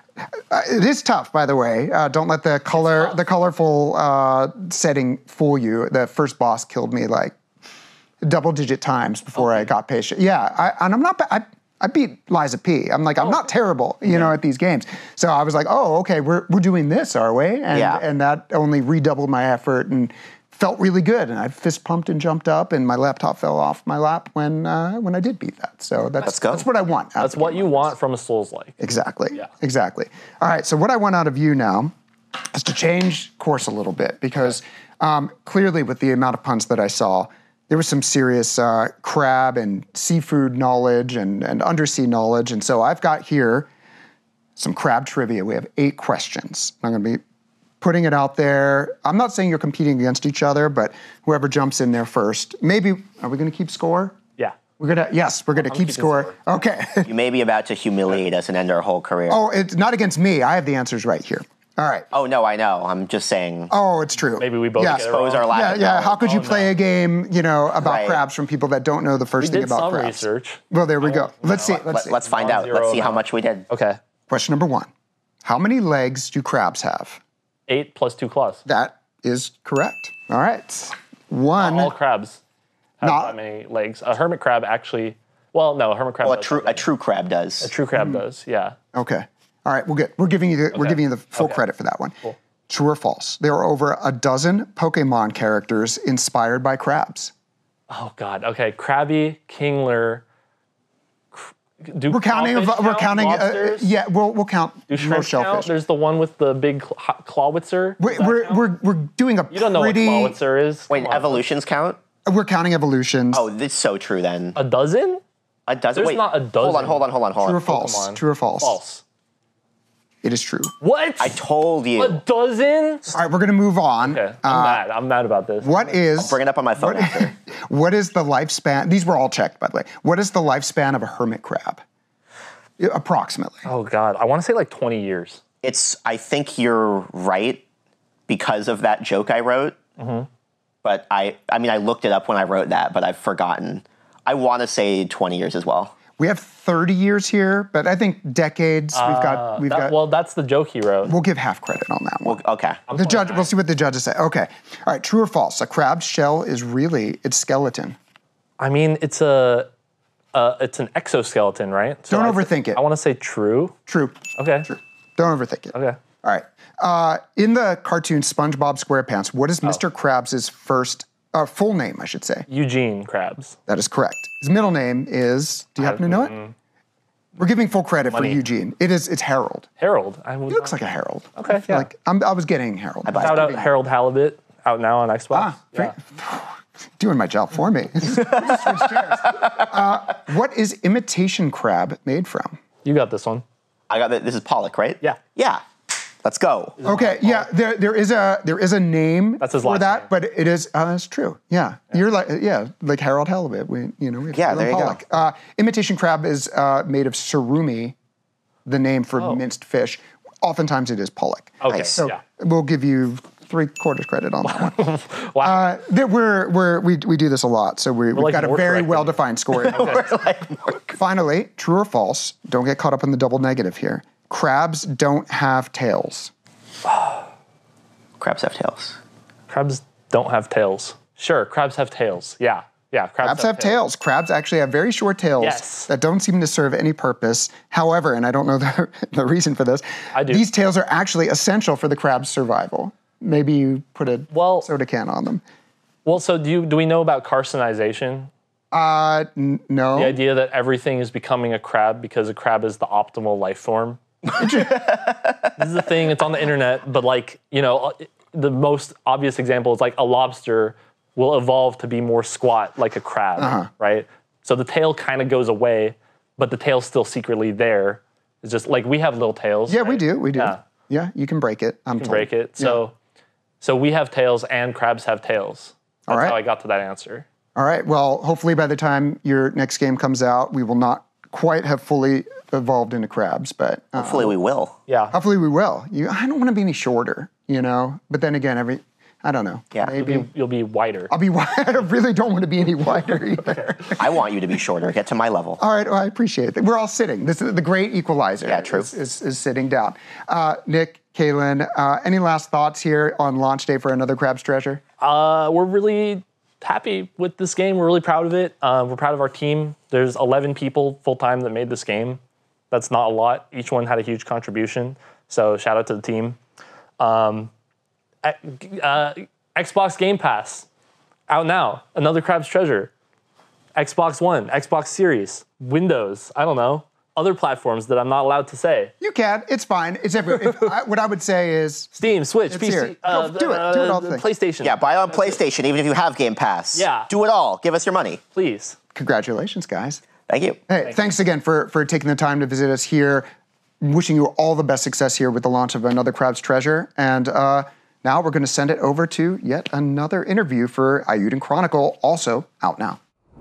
it is tough, by the way. Uh, don't let the color, the colorful uh, setting fool you. The first boss killed me like double-digit times before okay. I got patient. Yeah, I, and I'm not. I, I beat Liza P. I'm like, I'm oh, not terrible, you yeah. know, at these games. So I was like, oh, okay, we're we're doing this, are we? And, yeah. and that only redoubled my effort and felt really good. And I fist pumped and jumped up, and my laptop fell off my lap when uh, when I did beat that. So that's Let's go. that's what I want. That's what you want from a Souls-like. Exactly. Yeah. Exactly. All right. So what I want out of you now is to change course a little bit because um, clearly, with the amount of puns that I saw, there was some serious uh, crab and seafood knowledge and, and undersea knowledge. And so I've got here some crab trivia. We have eight questions. I'm going to be putting it out there. I'm not saying you're competing against each other, but whoever jumps in there first. Maybe, are we going to keep score? Yeah. We're going to, yes, we're going to keep score. score. Okay. You may be about to humiliate us and end our whole career. Oh, it's not against me. I have the answers right here. All right. Oh, no, I know. I'm just saying. Oh, it's true. Maybe we both yeah. get it Expose wrong. our lack Yeah, of yeah. knowledge. How could you Oh, play no. a game, you know, about Right. crabs from people that don't know the first We thing did about some crabs? research. Well, there we go. Let's see. Let's Let, see. let's find out. Non-zero Let's see how amount. much we did. Okay. Question number one. How many legs do crabs have? Eight plus two claws. That is correct. All right. One. All crabs have Not- that many legs. A hermit crab actually, well, no, a hermit crab Well, a does true have a many. true crab does. A true crab does, yeah. Okay. All right. We're good. We're giving you the, we're Okay. giving you the full Okay. credit for that one. Cool. True or false? There are over a dozen Pokemon characters inspired by crabs. Oh, God. Okay. Crabby, Kingler. Cr- Do We're counting. crawfish We're count? counting. Uh, Lobsters? yeah. We'll we'll count Do shrimp most shellfish. count? There's the one with the big cl- ho- clawitzer. We're, Does that we're, count? we're, we're doing a You don't know pretty. what clawitzer is? Wait, Come on. evolutions count? We're counting evolutions. Oh, that's so true then. A dozen? A dozen. There's Wait, not a Hold dozen. on, hold on, hold on, hold True or on. false? Pokemon. True or false? False. It is true. What? I told you. A dozen? All right, we're going to move on. Okay. I'm Uh, mad. I'm mad about this. What is Bring it up on my phone after. what is the lifespan? These were all checked, by the way. What is the lifespan of a hermit crab? Yeah, approximately. Oh, God. I want to say like twenty years. It's. I think you're right because of that joke I wrote. Mm-hmm. But I. I mean, I looked it up when I wrote that, but I've forgotten. I want to say twenty years as well. We have thirty years here, but I think decades. we've got. We've That- got. well, that's the joke he wrote. We'll give half credit on that one. Well, okay. the judge. We'll see what the judges say. Okay. All right. True or false? A crab's shell is really its skeleton. I mean, it's a, uh, it's an exoskeleton, right? So Don't I- overthink it. I want to say true. True. Okay. True. Don't overthink it. Okay. All right. Uh, in the cartoon SpongeBob SquarePants, what is Oh. Mister Krabs' first uh, full name? I should say. Eugene Krabs. That is correct. His middle name is. Do you happen to know it? We're giving full credit Money. for Eugene. It is. It's Harold. Harold. I would He looks like a Harold. Okay, I feel yeah. Like I'm, I was getting Harold. buy it. Shout out Harold Halibut, out now on Xbox. Ah, yeah. doing my job for me. Switch chairs. Uh, what is imitation crab made from? You got this one. I got that. This is Pollock, right? Yeah. Yeah. Let's go. Okay, yeah, there there is a there is a name That's his for last that, name. but it is uh, that's true. Yeah. You're like yeah, like Harold Halibut. We you know we have Yeah, Harold there you go. Pollock. Uh, imitation crab is uh, made of surumi, the name for Oh. minced fish. Oftentimes it is pollock. Okay. Nice. So Yeah. we'll give you three quarters credit on that one. Wow. Uh, that we're we're we we do this a lot, so we, we've like got a more very correcting. well defined score. Finally, true or false? Don't get caught up in the double negative here. Crabs don't have tails. Crabs have tails. Crabs don't have tails. Sure, crabs have tails. Yeah. Yeah, crabs, Crabs have tails. Crabs actually have very short tails Yes. that don't seem to serve any purpose. However, and I don't know the, the reason for this, I do. these tails are actually essential for the crab's survival. Maybe you put a Well- soda can on them. Well, so do you do we know about carcinization? Uh, n- no. The idea that everything is becoming a crab because a crab is the optimal life form. This is the thing. It's on the internet, but like you know, the most obvious example is like a lobster will evolve to be more squat like a crab, Uh-huh. right? So the tail kind of goes away, but the tail's still secretly there. It's just like we have little tails. Yeah, right? we do. We do. Yeah. Yeah, you can break it. I'm You can told. break it. So, so we have tails and crabs have tails. That's All right. how I got to that answer. All right. Well, hopefully by the time your next game comes out, we will not quite have fully evolved into crabs, but uh, Hopefully we will. Yeah. hopefully we will. You, I don't want to be any shorter, you know. But then again, every I don't know. Yeah. Maybe You'll be, you'll be whiter. I'll be. I really don't want to be any wider either. I want you to be shorter. Get to my level. All right. Well, I appreciate it. We're all sitting. This is the great equalizer. Yeah, true. Is, is, is sitting down. Uh, Nick, Kaylin, uh, any last thoughts here on launch day for another Crab's Treasure? Uh, we're really happy with this game. We're really proud of it. Uh, we're proud of our team. There's eleven people full-time that made this game. That's not a lot. Each one had a huge contribution. So shout out to the team. Um, uh, Xbox Game Pass, out now. Another Crab's Treasure. Xbox One, Xbox Series, Windows, I don't know. Other platforms that I'm not allowed to say. You can. It's fine. It's everywhere. If I, what I would say is Steam, Switch, It's P C, here. uh, Go, do it. Do it all uh, things. PlayStation. Yeah, buy on PlayStation, even if you have Game Pass. Yeah. Do it all. Give us your money. Please. congratulations, guys. Thank you. Hey, thanks again for, for taking the time to visit us here. Wishing you all the best success here with the launch of another Crab's Treasure. And uh, now we're going to send it over to yet another interview for Eiyuden Chronicle, also out now.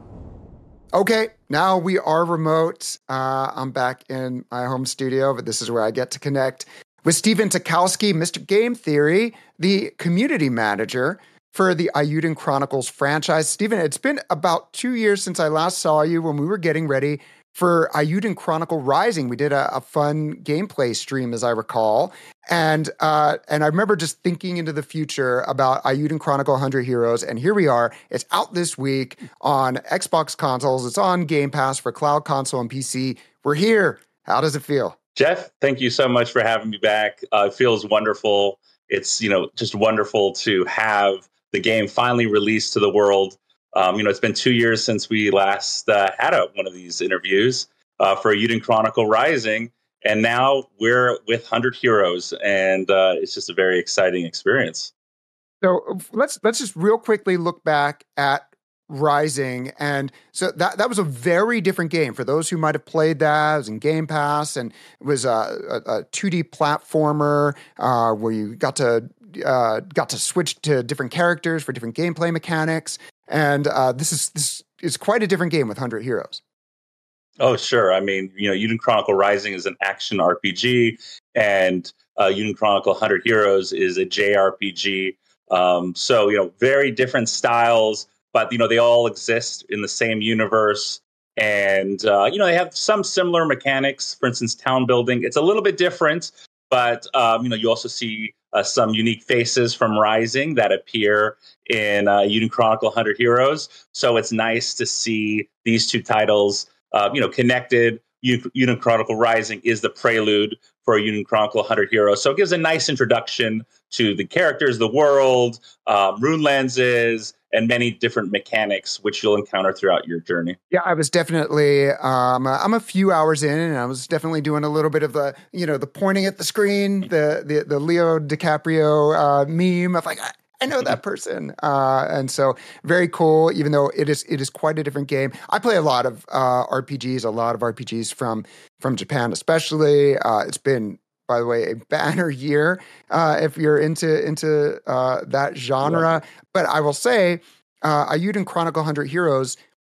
Okay, now we are remote. Uh, I'm back in my home studio, but this is where I get to connect with Stephen Tokowski, Mister Game Theory, the community manager for the Eiyuden Chronicles franchise. Stephen, it's been about two years since I last saw you when we were getting ready for Eiyuden Chronicle Rising. We did a, a fun gameplay stream, as I recall. And uh, and I remember just thinking into the future about Eiyuden Chronicle one hundred Heroes, and here we are. It's out this week on Xbox consoles. It's on Game Pass for cloud console and P C. We're here. How does it feel? Jeff, thank you so much for having me back. Uh, it feels wonderful. It's, you know, just wonderful to have the game finally released to the world. Um, you know, it's been two years since we last uh, had a, one of these interviews uh, for Eiyuden Chronicle Rising. And now we're with one hundred Heroes, and uh, it's just a very exciting experience. So let's let's just real quickly look back at Rising, and so that that was a very different game for those who might have played that. It was in Game Pass, and it was a, a, a two D platformer uh, where you got to uh, got to switch to different characters for different gameplay mechanics. And uh, this is this is quite a different game with one hundred Heroes. Oh, sure. I mean, you know, Eiyuden Chronicle Rising is an action R P G, and uh, Eiyuden Chronicle one hundred Heroes is a J R P G. Um, so, you know, very different styles, but, you know, they all exist in the same universe. And, uh, you know, they have some similar mechanics. For instance, town building. It's a little bit different, but, um, you know, you also see uh, some unique faces from Rising that appear in uh, Eiyuden Chronicle one hundred Heroes. So it's nice to see these two titles Uh, you know, connected. Eiyuden Chronicle Rising is the prelude for Eiyuden Chronicle one hundred Heroes. So it gives a nice introduction to the characters, the world, um, rune lenses, and many different mechanics, which you'll encounter throughout your journey. Yeah, I was definitely, um, I'm a few hours in, and I was definitely doing a little bit of the, you know, the pointing at the screen, the the, the Leo DiCaprio uh, meme of like, I, I know that person. Uh, and so very cool, even though it is it is quite a different game. I play a lot of uh, R P Gs, a lot of R P Gs from, from Japan especially. Uh, it's been, by the way, a banner year uh, if you're into, into uh, that genre. Yeah. But I will say, uh, Eiyuden Chronicle one hundred Heroes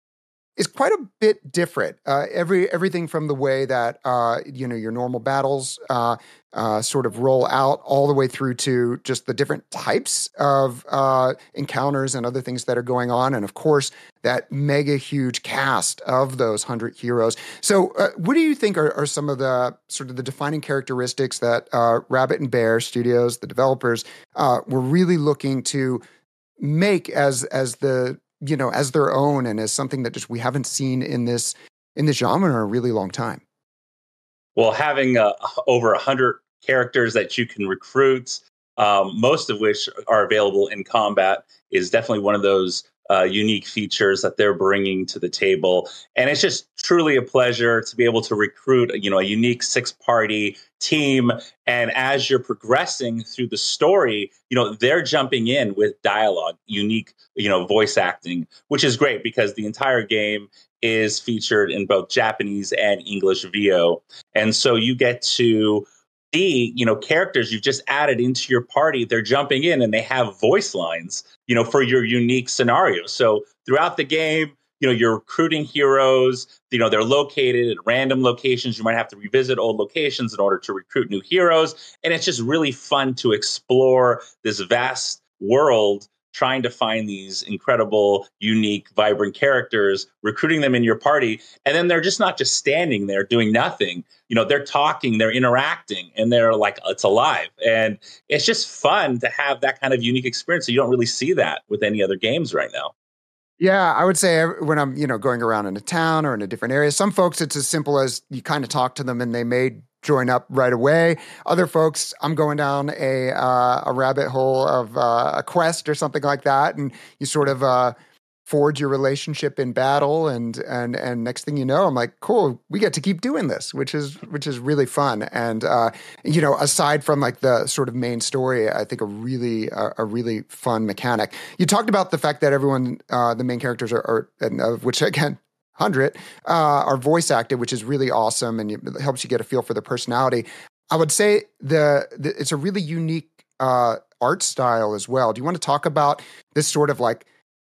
is quite a bit different. Uh, every everything from the way that uh, you know your normal battles uh, uh, sort of roll out, all the way through to just the different types of uh, encounters and other things that are going on, and of course that mega huge cast of those one hundred heroes. So, uh, what do you think are, are some of the sort of the defining characteristics that uh, Rabbit and Bear Studios, the developers, uh, were really looking to make as as the you know, as their own and as something that just we haven't seen in this in this genre in a really long time? Well, having uh, over one hundred characters that you can recruit, um, most of which are available in combat, is definitely one of those uh, unique features that they're bringing to the table. And it's just truly a pleasure to be able to recruit, you know, a unique six-party team. And as you're progressing through the story, you know, they're jumping in with dialogue, unique, you know, voice acting, which is great because the entire game is featured in both Japanese and English V O. And so you get to see, you know, characters you've just added into your party. They're jumping in and they have voice lines, you know, for your unique scenario. So throughout the game, you know, you're recruiting heroes, you know, they're located at random locations. You might have to revisit old locations in order to recruit new heroes. And it's just really fun to explore this vast world, trying to find these incredible, unique, vibrant characters, recruiting them in your party. And then they're just not just standing there doing nothing. You know, they're talking, they're interacting, and they're like, it's alive. And it's just fun to have that kind of unique experience. So you don't really see that with any other games right now. Yeah, I would say when I'm, you know, going around in a town or in a different area, some folks, it's as simple as you kind of talk to them and they may join up right away. Other folks, I'm going down a uh, a rabbit hole of uh, a quest or something like that, and you sort of uh, forge your relationship in battle, and and and next thing you know, I'm like, cool, we get to keep doing this, which is which is really fun. And uh, you know, aside from like the sort of main story, I think a really uh, a really fun mechanic. You talked about the fact that everyone, uh, the main characters are, are and of which again. Hundred uh, are voice acted, which is really awesome, and it helps you get a feel for their personality. I would say the, the it's a really unique uh, art style as well. Do you want to talk about this sort of like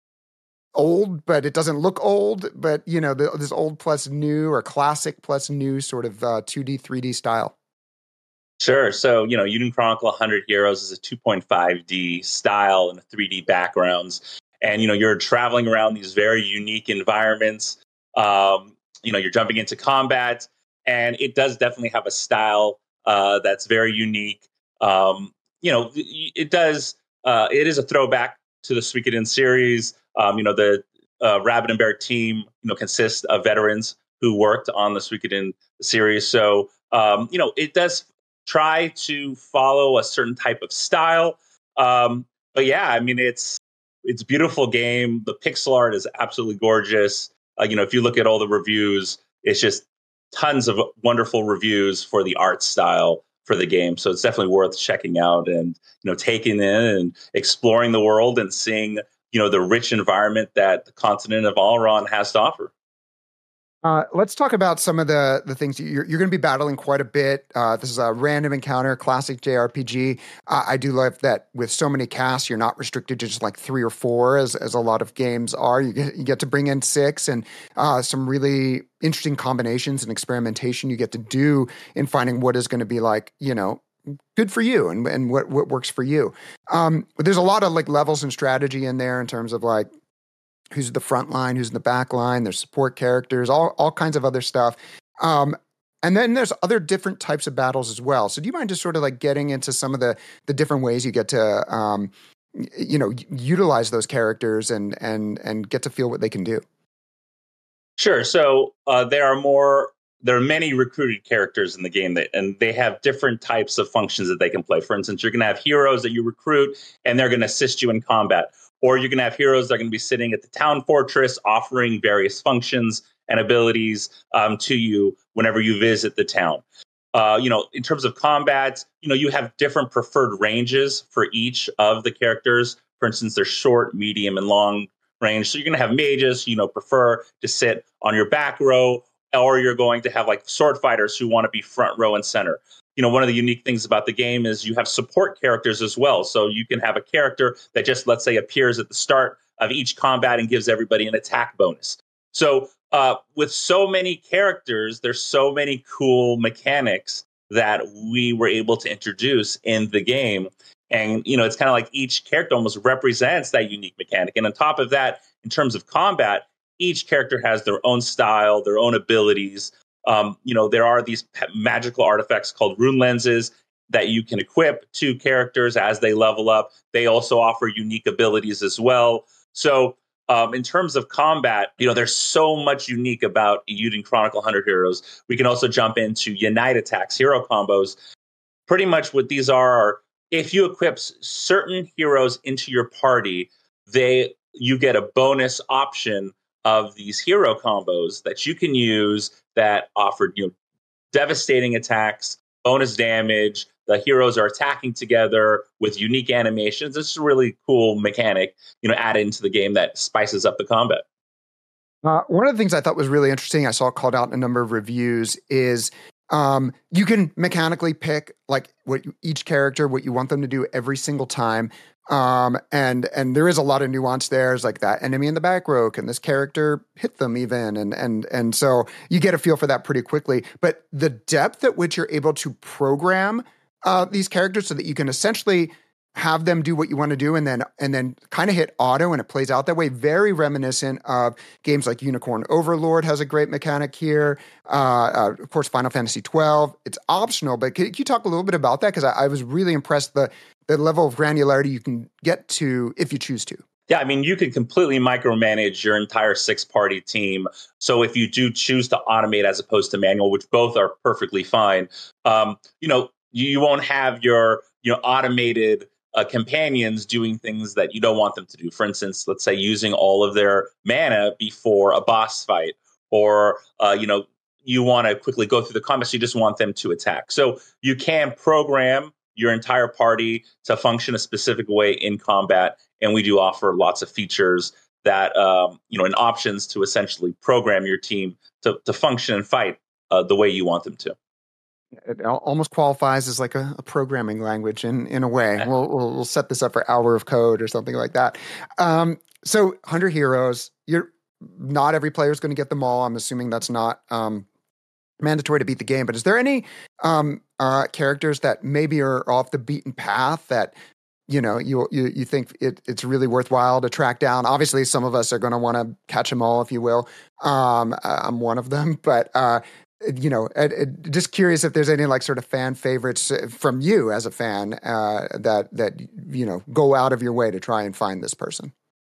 old, but it doesn't look old, but you know, the, this old plus new or classic plus new sort of uh, two D, three D style? Sure. So, you know, Yuden Chronicle one hundred Heroes is a two point five D style and three D backgrounds. And, you know, you're traveling around these very unique environments. Um, you know, you're jumping into combat, and it does definitely have a style uh, that's very unique. Um, you know, it does. Uh, it is a throwback to the Suikoden series. Um, you know, the uh, Rabbit and Bear team, you know, consists of veterans who worked on the Suikoden series. So, um, you know, it does try to follow a certain type of style. Um, but yeah, I mean, it's it's a beautiful game. The pixel art is absolutely gorgeous. Uh, you know, if you look at all the reviews, it's just tons of wonderful reviews for the art style for the game. So it's definitely worth checking out and, you know, taking in and exploring the world and seeing, you know, the rich environment that the continent of Alron has to offer. Uh, let's talk about some of the the things you're, you're going to be battling quite a bit. Uh, this is a random encounter, classic J R P G. Uh, I do love that with so many casts, you're not restricted to just like three or four, as as a lot of games are. You get you get to bring in six, and uh, some really interesting combinations and experimentation you get to do in finding what is going to be like, you know, good for you and and what what works for you. Um, but there's a lot of like levels and strategy in there in terms of like, who's the front line, who's in the back line, there's support characters, all, all kinds of other stuff. Um, and then there's other different types of battles as well. So do you mind just sort of like getting into some of the, the different ways you get to, um, you know, utilize those characters and, and, and get to feel what they can do? Sure. So uh, there are more, there are many recruited characters in the game that, and they have different types of functions that they can play. For instance, you're going to have heroes that you recruit and they're going to assist you in combat. Or you're going to have heroes that are going to be sitting at the town fortress offering various functions and abilities um, to you whenever you visit the town. Uh, you know, in terms of combat, you know, you have different preferred ranges for each of the characters. For instance, they're short, medium, and long range. So you're going to have mages, you know, prefer to sit on your back row, or you're going to have like sword fighters who want to be front row and center. You know, one of the unique things about the game is you have support characters as well. So you can have a character that just, let's say, appears at the start of each combat and gives everybody an attack bonus. So uh, with so many characters, there's so many cool mechanics that we were able to introduce in the game. And, you know, it's kind of like each character almost represents that unique mechanic. And on top of that, in terms of combat, each character has their own style, their own abilities. Um, you know, there are these magical artifacts called rune lenses that you can equip to characters as they level up. They also offer unique abilities as well. So um, in terms of combat, you know, there's so much unique about Yuden Chronicle one hundred Heroes. We can also jump into Unite attacks, hero combos. Pretty much what these are, are if you equip certain heroes into your party, they you get a bonus option of these hero combos that you can use that offer, you know, devastating attacks, bonus damage. The heroes are attacking together with unique animations. This is a really cool mechanic, you know, added into the game that spices up the combat. Uh, one of the things I thought was really interesting, I saw called out in a number of reviews, is um, you can mechanically pick like what you, each character, what you want them to do every single time. Um, and and there is a lot of nuance there. It's like that enemy in the back row, can this character hit them even? And and and so you get a feel for that pretty quickly. But the depth at which you're able to program uh, these characters so that you can essentially have them do what you want to do and then and then kind of hit auto and it plays out that way. Very reminiscent of games like Unicorn Overlord has a great mechanic here. Uh, uh, of course, Final Fantasy twelve. It's optional, but can, can you talk a little bit about that? Because I, I was really impressed the the level of granularity you can get to if you choose to. Yeah, I mean, you can completely micromanage your entire six-party team. So if you do choose to automate as opposed to manual, which both are perfectly fine, um, you know, you, you won't have your you know automated uh, companions doing things that you don't want them to do. For instance, let's say using all of their mana before a boss fight, or uh, you know, you want to quickly go through the combat, so you just want them to attack. So you can program your entire party to function a specific way in combat. And we do offer lots of features that, um, you know, and options to essentially program your team to, to function and fight uh, the way you want them to. It almost qualifies as like a, a programming language in, in a way. We'll, we'll we'll set this up for Hour of Code or something like that. Um, so one hundred heroes, you're not every player is going to get them all. I'm assuming that's not um, mandatory to beat the game, but is there any um, uh, characters that maybe are off the beaten path that, you know, you you you think it, it's really worthwhile to track down? Obviously, some of us are going to want to catch them all, if you will. Um, I'm one of them, but uh, you know, it, it, just curious if there's any like sort of fan favorites from you as a fan uh, that that you know go out of your way to try and find this person.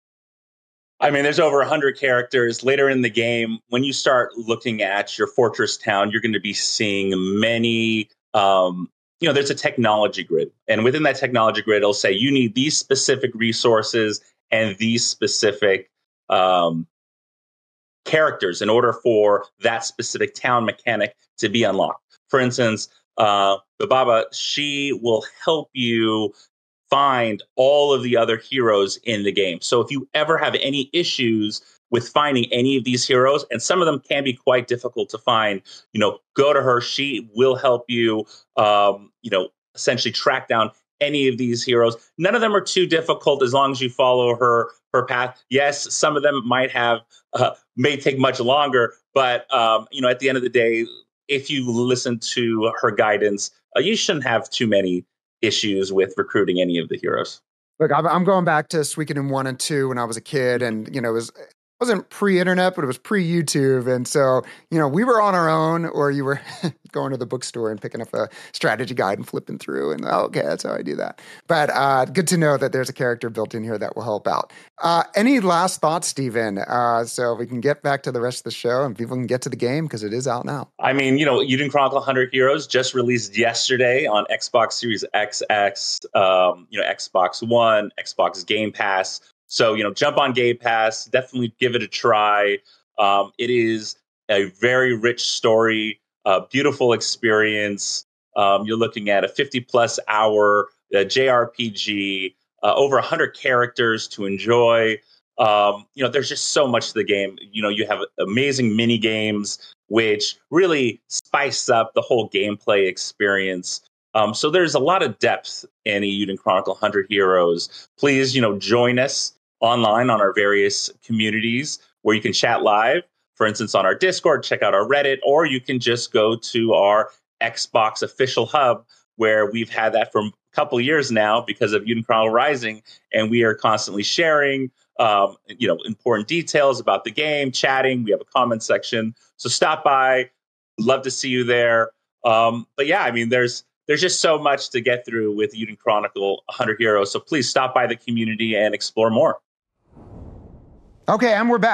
I mean, there's over one hundred characters. Later in the game, when you start looking at your fortress town, you're going to be seeing many, um, you know, there's a technology grid. And within that technology grid, it'll say you need these specific resources and these specific um, characters in order for that specific town mechanic to be unlocked. For instance, uh, the Baba, she will help you find all of the other heroes in the game. So if you ever have any issues with finding any of these heroes, and some of them can be quite difficult to find, you know, go to her. She will help you, um, you know, essentially track down any of these heroes. None of them are too difficult as long as you follow her her path. Yes, some of them might have uh, may take much longer, but um, you know, at the end of the day, if you listen to her guidance, uh, you shouldn't have too many issues with recruiting any of the heroes. Look, I'm going back to Suikoden one and two when I was a kid, and you know, it was it wasn't pre-internet, but it was pre-YouTube, and so you know, we were on our own, or you were going to the bookstore and picking up a strategy guide and flipping through, and oh, okay, that's how I do that. But uh, good to know that there's a character built in here that will help out. Uh, any last thoughts, Stephen? Uh, so we can get back to the rest of the show and people can get to the game because it is out now. I mean, you know, Eden Chronicle one hundred Heroes just released yesterday on Xbox Series X X, um, you know, Xbox One, Xbox Game Pass. So, you know, jump on Game Pass, definitely give it a try. Um, it is a very rich story, a beautiful experience. Um, you're looking at a fifty plus hour uh, J R P G, uh, over one hundred characters to enjoy. Um, you know, there's just so much to the game. You know, you have amazing mini games, which really spice up the whole gameplay experience. Um, so there's a lot of depth in Eden Chronicle one hundred Heroes. Please, you know, join us online on our various communities where you can chat live. For instance, on our Discord, check out our Reddit, or you can just go to our Xbox official hub, where we've had that for a couple of years now because of Eden Chronicle Rising, and we are constantly sharing, um, you know, important details about the game, chatting. We have a comment section, so stop by. Love to see you there. Um, but yeah, I mean, there's there's just so much to get through with Eden Chronicle one hundred Heroes. So please stop by the community and explore more. Okay, and we're back.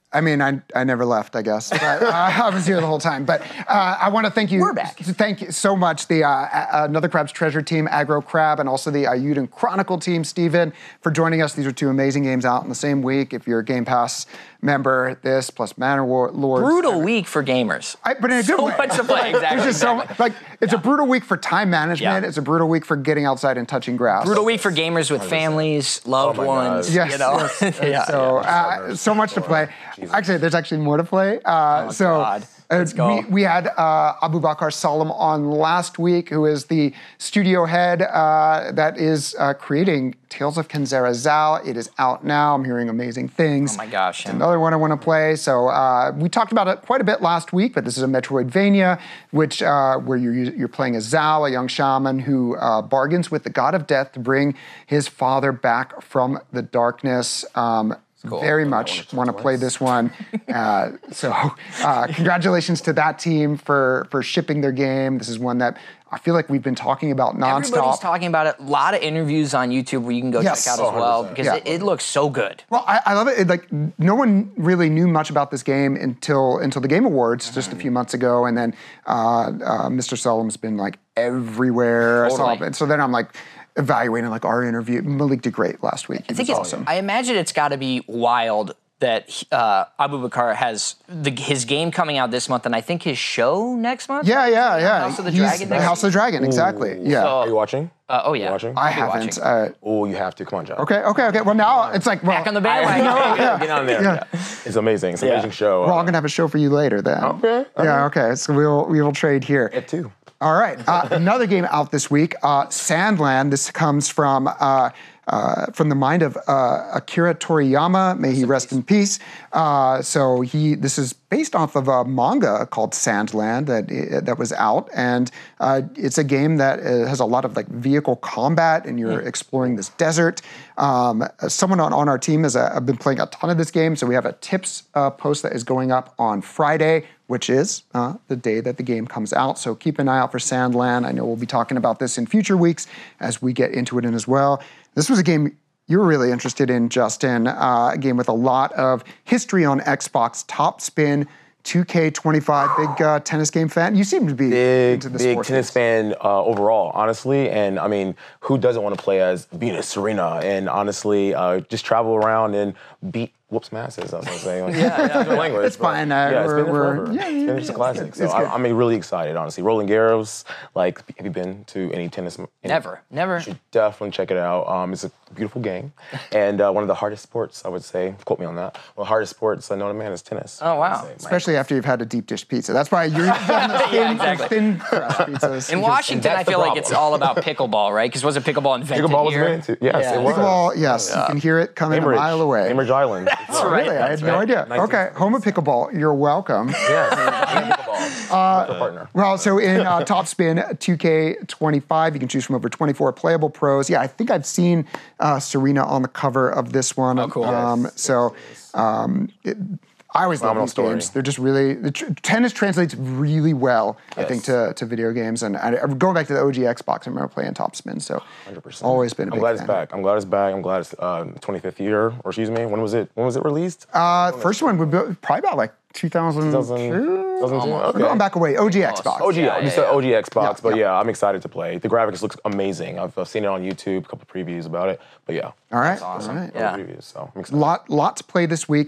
I mean, I, I never left, I guess. But, uh, I was here the whole time. But uh, I want to thank you. We're back. Thank you so much, the uh, Another Crab's Treasure team, Aggro Crab, and also the Eiyuden Chronicle team, Steven, for joining us. These are two amazing games out in the same week. If you're a Game Pass member, this plus Manor War, Lords. Brutal I mean, week for gamers. I, but in a good So way. much to play, exactly, There's just so exactly. much, like, it's a brutal week for time management. Yeah. It's a brutal week for getting outside and touching grass. Brutal week for gamers with families, loved Oh my God. ones. Yes, you know? yes. yeah. So, uh, so much to play. Actually, there's actually more to play. Uh, Oh, so, God. uh, Let's go. we, we had uh, Abu Bakr Salam on last week, who is the studio head uh, that is uh, creating Tales of Kenzera Zal. It is out now. I'm hearing amazing things. Oh my gosh. It's another one I want to play. So uh, we talked about it quite a bit last week, but this is a Metroidvania, which uh, where you're you're playing as Zal, a young shaman who uh, bargains with the god of death to bring his father back from the darkness. Um, Cool. Very much want to play this one. Uh, so uh, congratulations to that team for for shipping their game. This is one that I feel like we've been talking about nonstop. Everybody's talking about it. A lot of interviews on YouTube where you can go Yes. check out as Oh, well one hundred percent. because Yeah. it, it looks so good. Well, I, I love it. It, Like no one really knew much about this game until until the Game Awards just a few months ago, and then uh, uh, Mister Salam's been like everywhere. I saw Totally. it. So then I'm like evaluating like our interview. Malik did great last week. He I think was it's, awesome. I imagine it's got to be wild that uh, Abu Bakr has the, his game coming out this month, and I think his show next month. yeah, yeah, yeah. House of the He's- Dragon next House of the Dragon, exactly. Yeah. So- Are you watching? Uh, oh yeah. You watching? I I'll be haven't. watching. Uh, Oh, you have to. Come on, John. okay, okay, okay. Well, now it's like well, Back on the bandwagon. Get, get on there. Yeah. It's amazing. It's an Yeah. amazing show. we're all gonna have a show for you later then. Okay, Yeah. Okay. So we'll we will trade here. It too. All right. Uh, another game out this week, uh, Sandland. This comes from uh, uh, from the mind of uh, Akira Toriyama. May he rest in peace. Uh, so he. This is based off of a manga called Sandland that that was out, and uh, it's a game that uh, has a lot of like vehicle combat, and you're exploring this desert. Um, someone on, on our team has uh, been playing a ton of this game, so we have a tips uh, post that is going up on Friday, which is uh, the day that the game comes out. So keep an eye out for Sandland. I know we'll be talking about this in future weeks as we get into it in as well. This was a game you were really interested in, Justin, uh, a game with a lot of history on Xbox, Top Spin, two K twenty-five, big uh, tennis game fan. You seem to be Big, into the big sports tennis games. fan uh, overall, honestly. And I mean, who doesn't want to play as Venus Serena? And honestly, uh, just travel around and beat whoops masses. That's what I'm saying. Like, yeah, yeah, language. It's but fine, uh, yeah, it's we're- been there we're- forever. yeah, It's been yeah, just a yeah, classic. it's So good. I, I'm really excited, honestly. Roland Garros. Like, have you been to any tennis? Any, Never, never. You should definitely check it out. Um, it's a beautiful game, and uh, one of the hardest sports, I would say. Quote me on that. One of the hardest sports I know to man is tennis. Oh, wow. I would say. Especially after you've had a deep dish pizza. That's why you're on the thin, Yeah, exactly. thin crust pizzas. In Washington, that's I the feel like it's problem. all about pickleball, right? Because wasn't pickleball invented Pickleball was here? invented. Yes, Yeah. it was. Pickleball, yes, you can hear it coming Cambridge. a mile away. Cambridge Island. That's Oh, right, really? I had that's no right. idea. Okay, home of pickleball. You're welcome. Yes. Pickleball. Uh, partner. Well, so in uh, Top Spin two K twenty-five, you can choose from over twenty-four playable pros. Yeah, I think I've seen uh, Serena on the cover of this one. Oh, cool. Um, Yes, so um, it, I always love Phenomenal these story. games. They're just really, the tr- tennis translates really well, I think, to, to video games. And I, I'm going back to the O G Xbox, I remember playing Top Spin. So one hundred percent. always been a I'm big glad fan. it's back. I'm glad it's back. I'm glad it's uh, twenty-fifth year, or excuse me, when was it? When was it released? Uh, first one would be probably about like two thousand two. two thousand two? We're Okay. going back away. O G Xbox. O G, Yeah, you yeah, said yeah. O G Xbox, Yeah, but yeah. yeah, I'm excited to play. The graphics looks amazing. I've, I've seen it on YouTube, a couple of previews about it, but yeah. All right. awesome. All right. Yeah. Previews, so I'm excited. lot lot to play this week.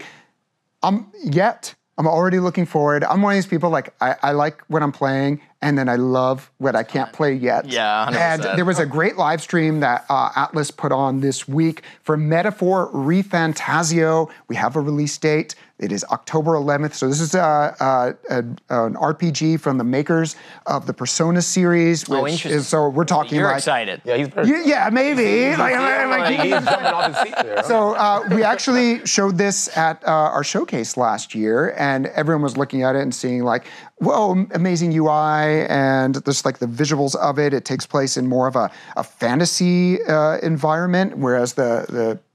I'm yet. I'm already looking forward. I'm one of these people like I, I like what I'm playing, and then I love what I can't play yet. Yeah, one hundred And percent. there was a great live stream that uh, Atlas put on this week for Metaphor ReFantazio. We have a release date. It is October eleventh. So this is a, a, a, an R P G from the makers of the Persona series. Which Oh, interesting. Is, so we're talking You're like excited. Yeah, he's very. Yeah, yeah, maybe. Like, like, Like, like, he's jumping off his seat there. so uh, we actually showed this at uh, our showcase last year, and everyone was looking at it and seeing like, whoa, amazing U I, and just like the visuals of it. It takes place in more of a, a fantasy uh, environment, whereas the the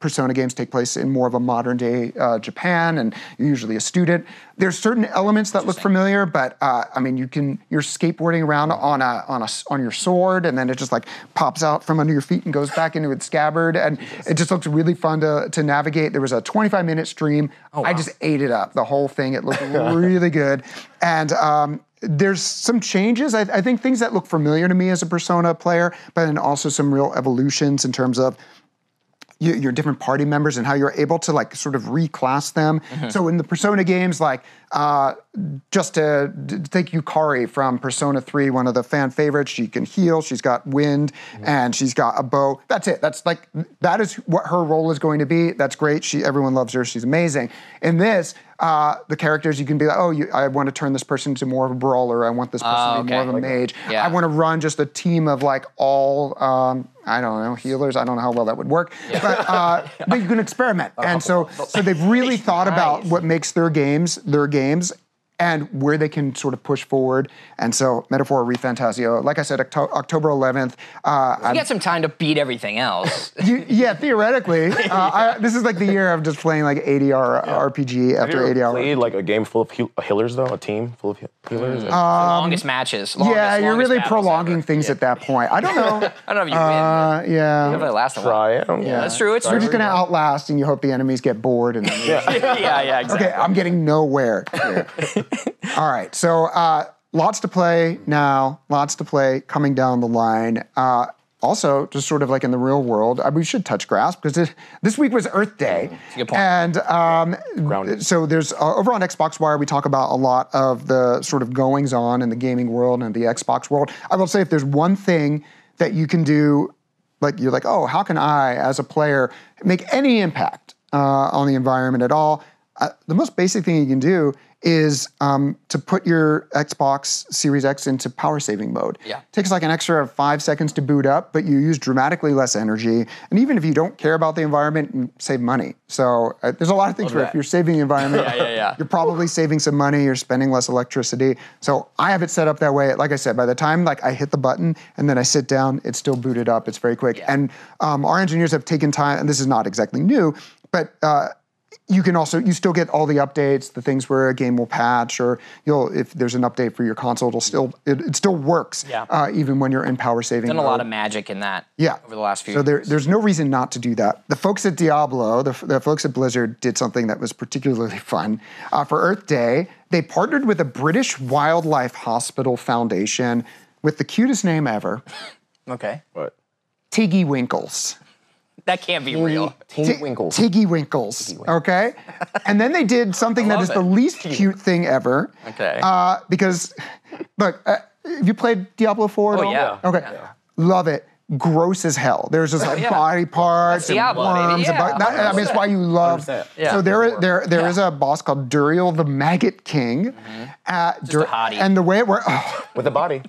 Persona games take place in more of a modern day uh, Japan, and you're usually a student. There's certain elements that look familiar, but uh, I mean, you can you're skateboarding around on a on a on your sword, and then it just like pops out from under your feet and goes back into its scabbard, and it just looks really fun to to navigate. There was a twenty-five minute stream. Oh, wow. I just ate it up, the whole thing. It looked really good, and. Um, There's some changes. I, I think things that look familiar to me as a Persona player, but then also some real evolutions in terms of you, your different party members and how you're able to like sort of reclass them. Mm-hmm. So in the Persona games, like uh, just to, to take Yukari from Persona three, one of the fan favorites, she can heal, she's got wind, mm-hmm. and she's got a bow. That's it. That's like, that is what her role is going to be. That's great. She, everyone loves her. She's amazing. In this, Uh, the characters, you can be like, oh, you, I want to turn this person into more of a brawler. I want this person Oh, to be okay. more of a mage. Yeah. I want to run just a team of like all, um, I don't know, healers. I don't know how well that would work. But, uh, but you can experiment. And so, so they've really thought about what makes their games their games and where they can sort of push forward. And so, Metaphor ReFantazio, like I said, Octo- October eleventh. Uh, You got some time to beat everything else. you, yeah, theoretically. Uh, I, this is like the year of just playing like eighty hour R P G Have after you ever eighty hours. played like a game full of heal- healers though? A team full of he- healers? The longest matches. Longest, yeah, you're longest really battles prolonging ever. things at that point. I don't know. I don't know if you win. Uh, yeah. Definitely last a while. Try it. Yeah. That's true. It's You're true. just gonna outlast, and you hope the enemies get bored. And then yeah, yeah, exactly. okay, I'm getting nowhere here. All right, so uh, lots to play now. Lots to play coming down the line. Uh, also, just sort of like in the real world, uh, we should touch grass because it, this week was Earth Day. That's a good point. And um, Grounded. so there's uh, over on Xbox Wire, we talk about a lot of the sort of goings on in the gaming world and the Xbox world. I will say, if there's one thing that you can do, like you're like, oh, how can I, as a player, make any impact uh, on the environment at all? Uh, the most basic thing you can do is um, to put your Xbox Series X into power saving mode. Yeah. It takes like an extra five seconds to boot up, but you use dramatically less energy. And even if you don't care about the environment, you save money. So uh, there's a lot of things where if you're saving the environment, Yeah, yeah, yeah. you're probably saving some money, you're spending less electricity. So I have it set up that way. Like I said, by the time like I hit the button and then I sit down, it's still booted up. It's very quick. Yeah. And um, our engineers have taken time, and this is not exactly new, but uh, you can also, you still get all the updates, the things where a game will patch, or you'll, if there's an update for your console, it'll still, it, it still works, Yeah. uh, even when you're in power saving Done a mode. lot of magic in that. Yeah. Over the last few So there, years. there's no reason not to do that. The folks at Diablo, the, the folks at Blizzard did something that was particularly fun. Uh, for Earth Day, they partnered with a British Wildlife Hospital Foundation with the cutest name ever, Okay. What? Tiggy Winkles. That can't be real. Teeny Ti- Winkles. Tiggy Winkles, okay? And then they did something that love is it. the least cute thing ever. Okay. Uh, because, look, uh, have you played Diablo four at Oh, all? yeah. Okay. Love it. Gross as hell. There's just like yeah. body parts and Diablo, baby. worms. and Yeah, bu- that- I mean, it's why you love. one hundred percent. Yeah. So there, there, there is a boss called Duriel the Maggot King. Uh, Dur- a hottie. And the way it works. Oh, With a body.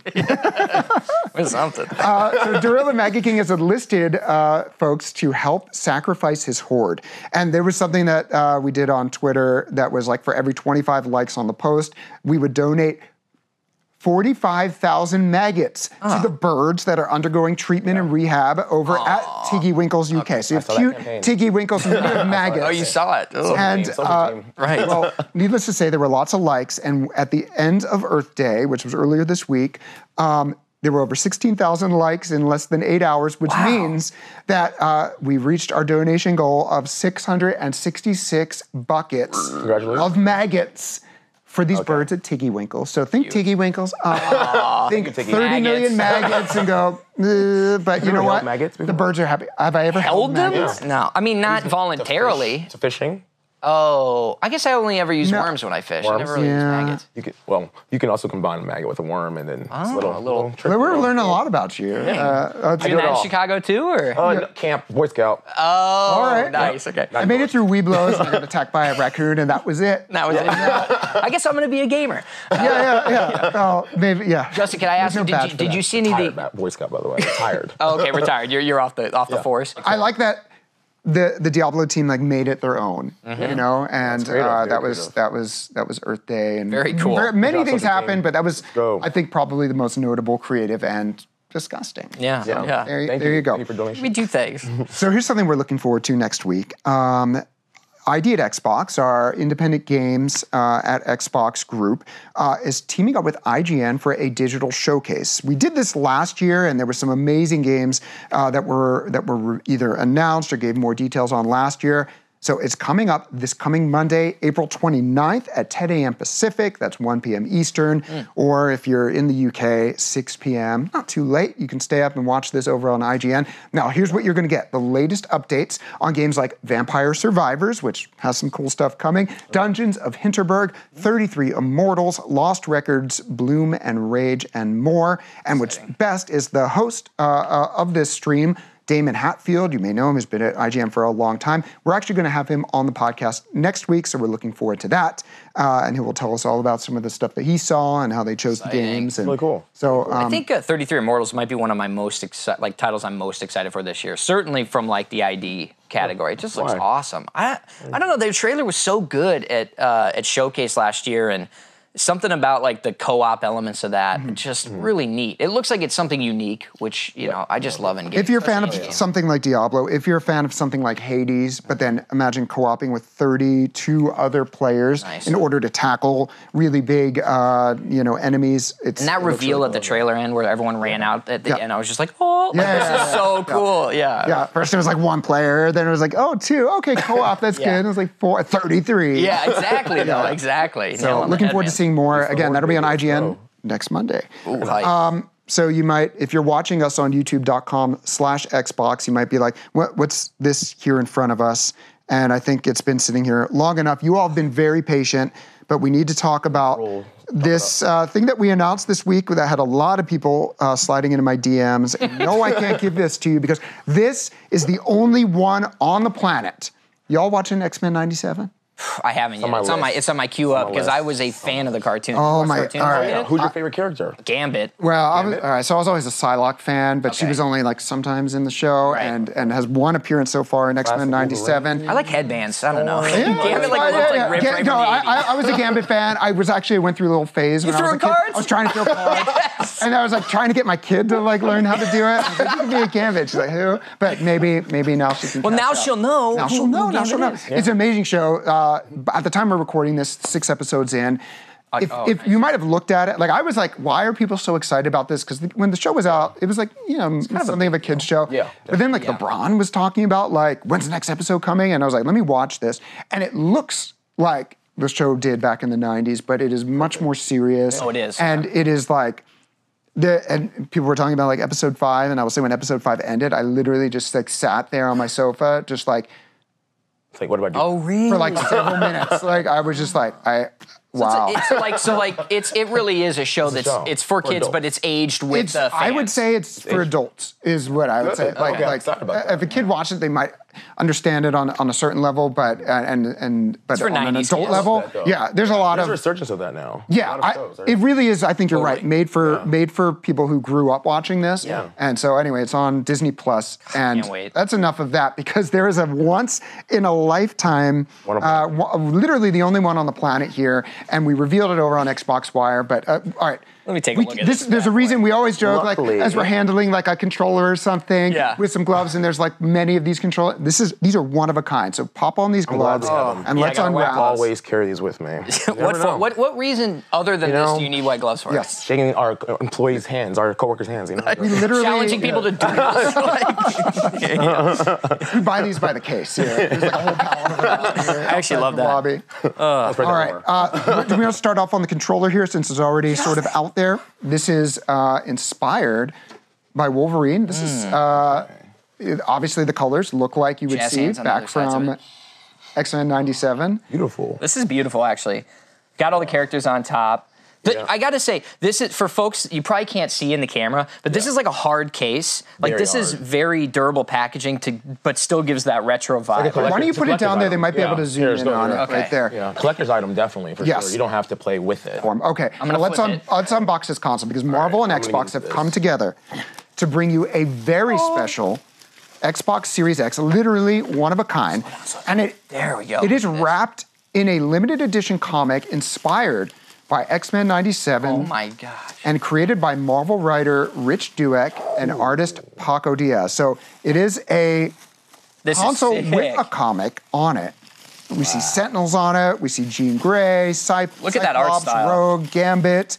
Or something. Uh, so Duriel the Maggot King has enlisted uh, folks to help sacrifice his horde. And there was something that uh, we did on Twitter that was like for every twenty-five likes on the post, we would donate forty-five thousand maggots to the birds that are undergoing treatment and rehab over at Tiggy Winkles U K. So you have saw that cute campaign. Tiggy Winkles and you have maggots. Oh, you saw it. Ugh. And Social uh, team. Right. well, needless to say, there were lots of likes. And at the end of Earth Day, which was earlier this week, um, there were over sixteen thousand likes in less than eight hours, which means that uh, we reached our donation goal of six hundred sixty-six buckets Congratulations. of maggots for these birds at Tiggy Winkles. So think Tiggy Winkles, uh, think Tiggy. thirty million maggots and go, "Uh," but you know held what? maggots The before? birds are happy. Have I ever held, Held them? maggots? No. I mean, not voluntarily. To fishing. Oh, I guess I only ever use No. worms when I fish. I Worms? never really use Yeah. maggots. You could, well, you can also combine a maggot with a worm, and then it's a little, a little- trick. Well, we're learning a lot about you. Uh, uh, Do do it that in all. Chicago too, or? Uh, no, camp, Boy Scout. oh, all right. nice. Okay. I made it through Weeblos and I got attacked by a raccoon, and that was it. That was it. I guess I'm going to be a gamer. Yeah, yeah, yeah. Oh, maybe, yeah. Justin, can I ask There's you? no Did badge you, for did that. you see any of Tired, the? Matt. Boy Scout, by the way. Tired. Oh, okay, retired. You're you're off the off the Yeah. force. I like that the the Diablo team like made it their own, you know, and creative, uh, very that was creative. that was that was Earth Day, and Very cool. many Good job, things Social happened, Team. but that was go. I think probably the most notable, creative, and disgusting. Yeah, Yeah. yeah. There, Thank there you, you. go. Thank you for donation. We do things. So here's something we're looking forward to next week. Um, I D at Xbox, our independent games uh, at Xbox group, uh, is teaming up with I G N for a digital showcase. We did this last year, and there were some amazing games uh, that were that were either announced or gave more details on last year. So it's coming up this coming Monday, April twenty-ninth at ten a.m. Pacific. That's one p.m. Eastern. Mm. Or if you're in the U K, six p.m. Not too late. You can stay up and watch this over on I G N. Now, here's what you're going to get. The latest updates on games like Vampire Survivors, which has some cool stuff coming, Dungeons of Hinterberg, thirty-three Immortals, Lost Records, Bloom and Rage, and more. And what's best is the host uh, uh, of this stream, Damon Hatfield, you may know him, has been at I G N for a long time. We're actually going to have him on the podcast next week, so we're looking forward to that. Uh, and he will tell us all about some of the stuff that he saw and how they chose Exciting. the games. And Really cool. So um, I think uh, thirty-three Immortals might be one of my most exci- like titles I'm most excited for this year. Certainly from like the I D category. It just looks Why? awesome. I I don't know. The trailer was so good at uh, at Showcase last year, and something about like the co-op elements of that, Mm-hmm. just really neat. It looks like it's something unique, which you know I just love in games. if you're a fan of especially in games. something like Diablo, if you're a fan of something like Hades, but then imagine co-oping with thirty-two other players Nice. in order to tackle really big, uh, you know, enemies. It's And that it looks reveal really at the cool. trailer end where everyone ran out at the Yeah. end, I was just like, oh, like, Yeah, this yeah, is yeah, so cool. Yeah. Yeah, first it was like one player, then it was like, oh, two, okay, co-op, that's Yeah. good. It was like four, thirty-three. Yeah, exactly, though. Exactly. So Nail on the looking head, forward to man. seeing more. Again, that'll be on forward I G N to it. next Monday. Ooh, hype. So you might, if you're watching us on youtube.com slash Xbox, you might be like, what, what's this here in front of us? And I think it's been sitting here long enough. You all have been very patient, but we need to talk about this uh, thing that we announced this week that had a lot of people uh, sliding into my D Ms. And no, I can't give this to you because this is the only one on the planet. Y'all watching X-Men ninety-seven? I haven't yet. my It's on my list. it's on my queue up my because list. I was a fan of the cartoon. Oh, Watch my- cartoons all as a right. kid? Who's your favorite character? Gambit. Well, I was, all right, so I was always a Psylocke fan, but she Okay. was only like sometimes in the show Right. and, and has one appearance so far in X-Men Classic ninety-seven. I like headbands. I don't know. Yeah, Gambit like yeah, looks yeah, like yeah. ripped Ga- right no, from the I, I, eighties. I was a Gambit fan. I was actually went through a little phase when I was threw a kid. cards? I was trying to throw cards, and I was like trying to get my kid to like learn how to do it. I was like, you can be a Gambit. She's like, who? But maybe maybe now she can. Well, catch now up. she'll know. Now who- she'll know. who Now she'll know. Gambit is. It's an amazing show. Uh, at the time we're recording this, six episodes in. If, oh, if nice. you might have looked at it, like I was like, why are people so excited about this? Because when the show was out, it was like, you know, something of a kid's show. Yeah. But then like LeBron was talking about like, when's the next episode coming? And I was like, let me watch this. And it looks like the show did back in the nineties, but it is much more serious. Oh, it is. And it is like, the, and people were talking about like episode five, and I will say when episode five ended, I literally just like sat there on my sofa, just like It's like, what do I do? Oh, really? for like several minutes. Like I was just like, I, wow. It's, it's like so like it's it really is a show that's show it's for for kids, adults. but it's aged with It's, the fans. I would say it's for adults, is what I would say. Good. Like, Okay, I'm like excited about if that. a kid watches it, they might understand it on on a certain level, but and and but for on an nineties adult kids. level, That, though. yeah, there's a lot There's a of resurgence of that now. yeah. A lot of I, shows, right? it really is. I think you're right. Totally. Made for made for people who grew up watching this. Yeah. And so anyway, it's on Disney Plus, and Can't wait. that's enough of that because there is a once in a lifetime, One of uh, one- literally the only one on the planet here, and we revealed it over on Xbox Wire. But uh, all right. Let me take a We- look at this. this There's a bad reason we always joke, Luckily, like as we're yeah. handling like a controller or something Yeah. with some gloves, and there's like many of these controllers. This is these are one of a kind. So pop on these glad gloves they have them. and Yeah, I let's gotta wear unwrap. gloves. Always carry these with me. You what, never for, know. what what reason other than You this know? do you need white gloves for? Yes. Shaking our employees' hands, our coworkers' hands. You know. We literally Challenging people to do this. We buy these by the case. Yeah. There's like a whole pallet of them out here I actually love that. lobby. Let's break All that right. more. Uh, do we want to start off on the controller here since it's already sort of out there? This is uh, inspired by Wolverine. This is uh, it- obviously the colors look like you would Jazz see hands on the back other sides of from it. X-Men ninety-seven. Beautiful. This is beautiful, actually. Got all the characters on top. The- Yeah. I gotta say, this is for folks you probably can't see in the camera, but this is like a hard case. Like Very this is hard. very durable packaging to, but still gives that retro vibe. collector- Why don't you It's a put it down collector's there? They item. might be Yeah. able to zoom Here, let's in go on here. it Okay. right there. Yeah, collector's item definitely for Yes. sure. You don't have to play with it. Form. Okay, gonna now let's flip un- it. let's unbox this console because Marvel and I'm gonna Xbox use have this. come together to bring you a very special Xbox Series X, literally one of a kind, and it There we go. it is Look at this. wrapped in a limited edition comic inspired by X-Men ninety-seven. Oh my gosh. And created by Marvel writer Rich Douek and artist Paco Diaz. So it is a This console is sick. with a comic on it. We see Sentinels on it. We see Jean Grey, Cy- Look at that art Cyclops, style. Rogue, Gambit,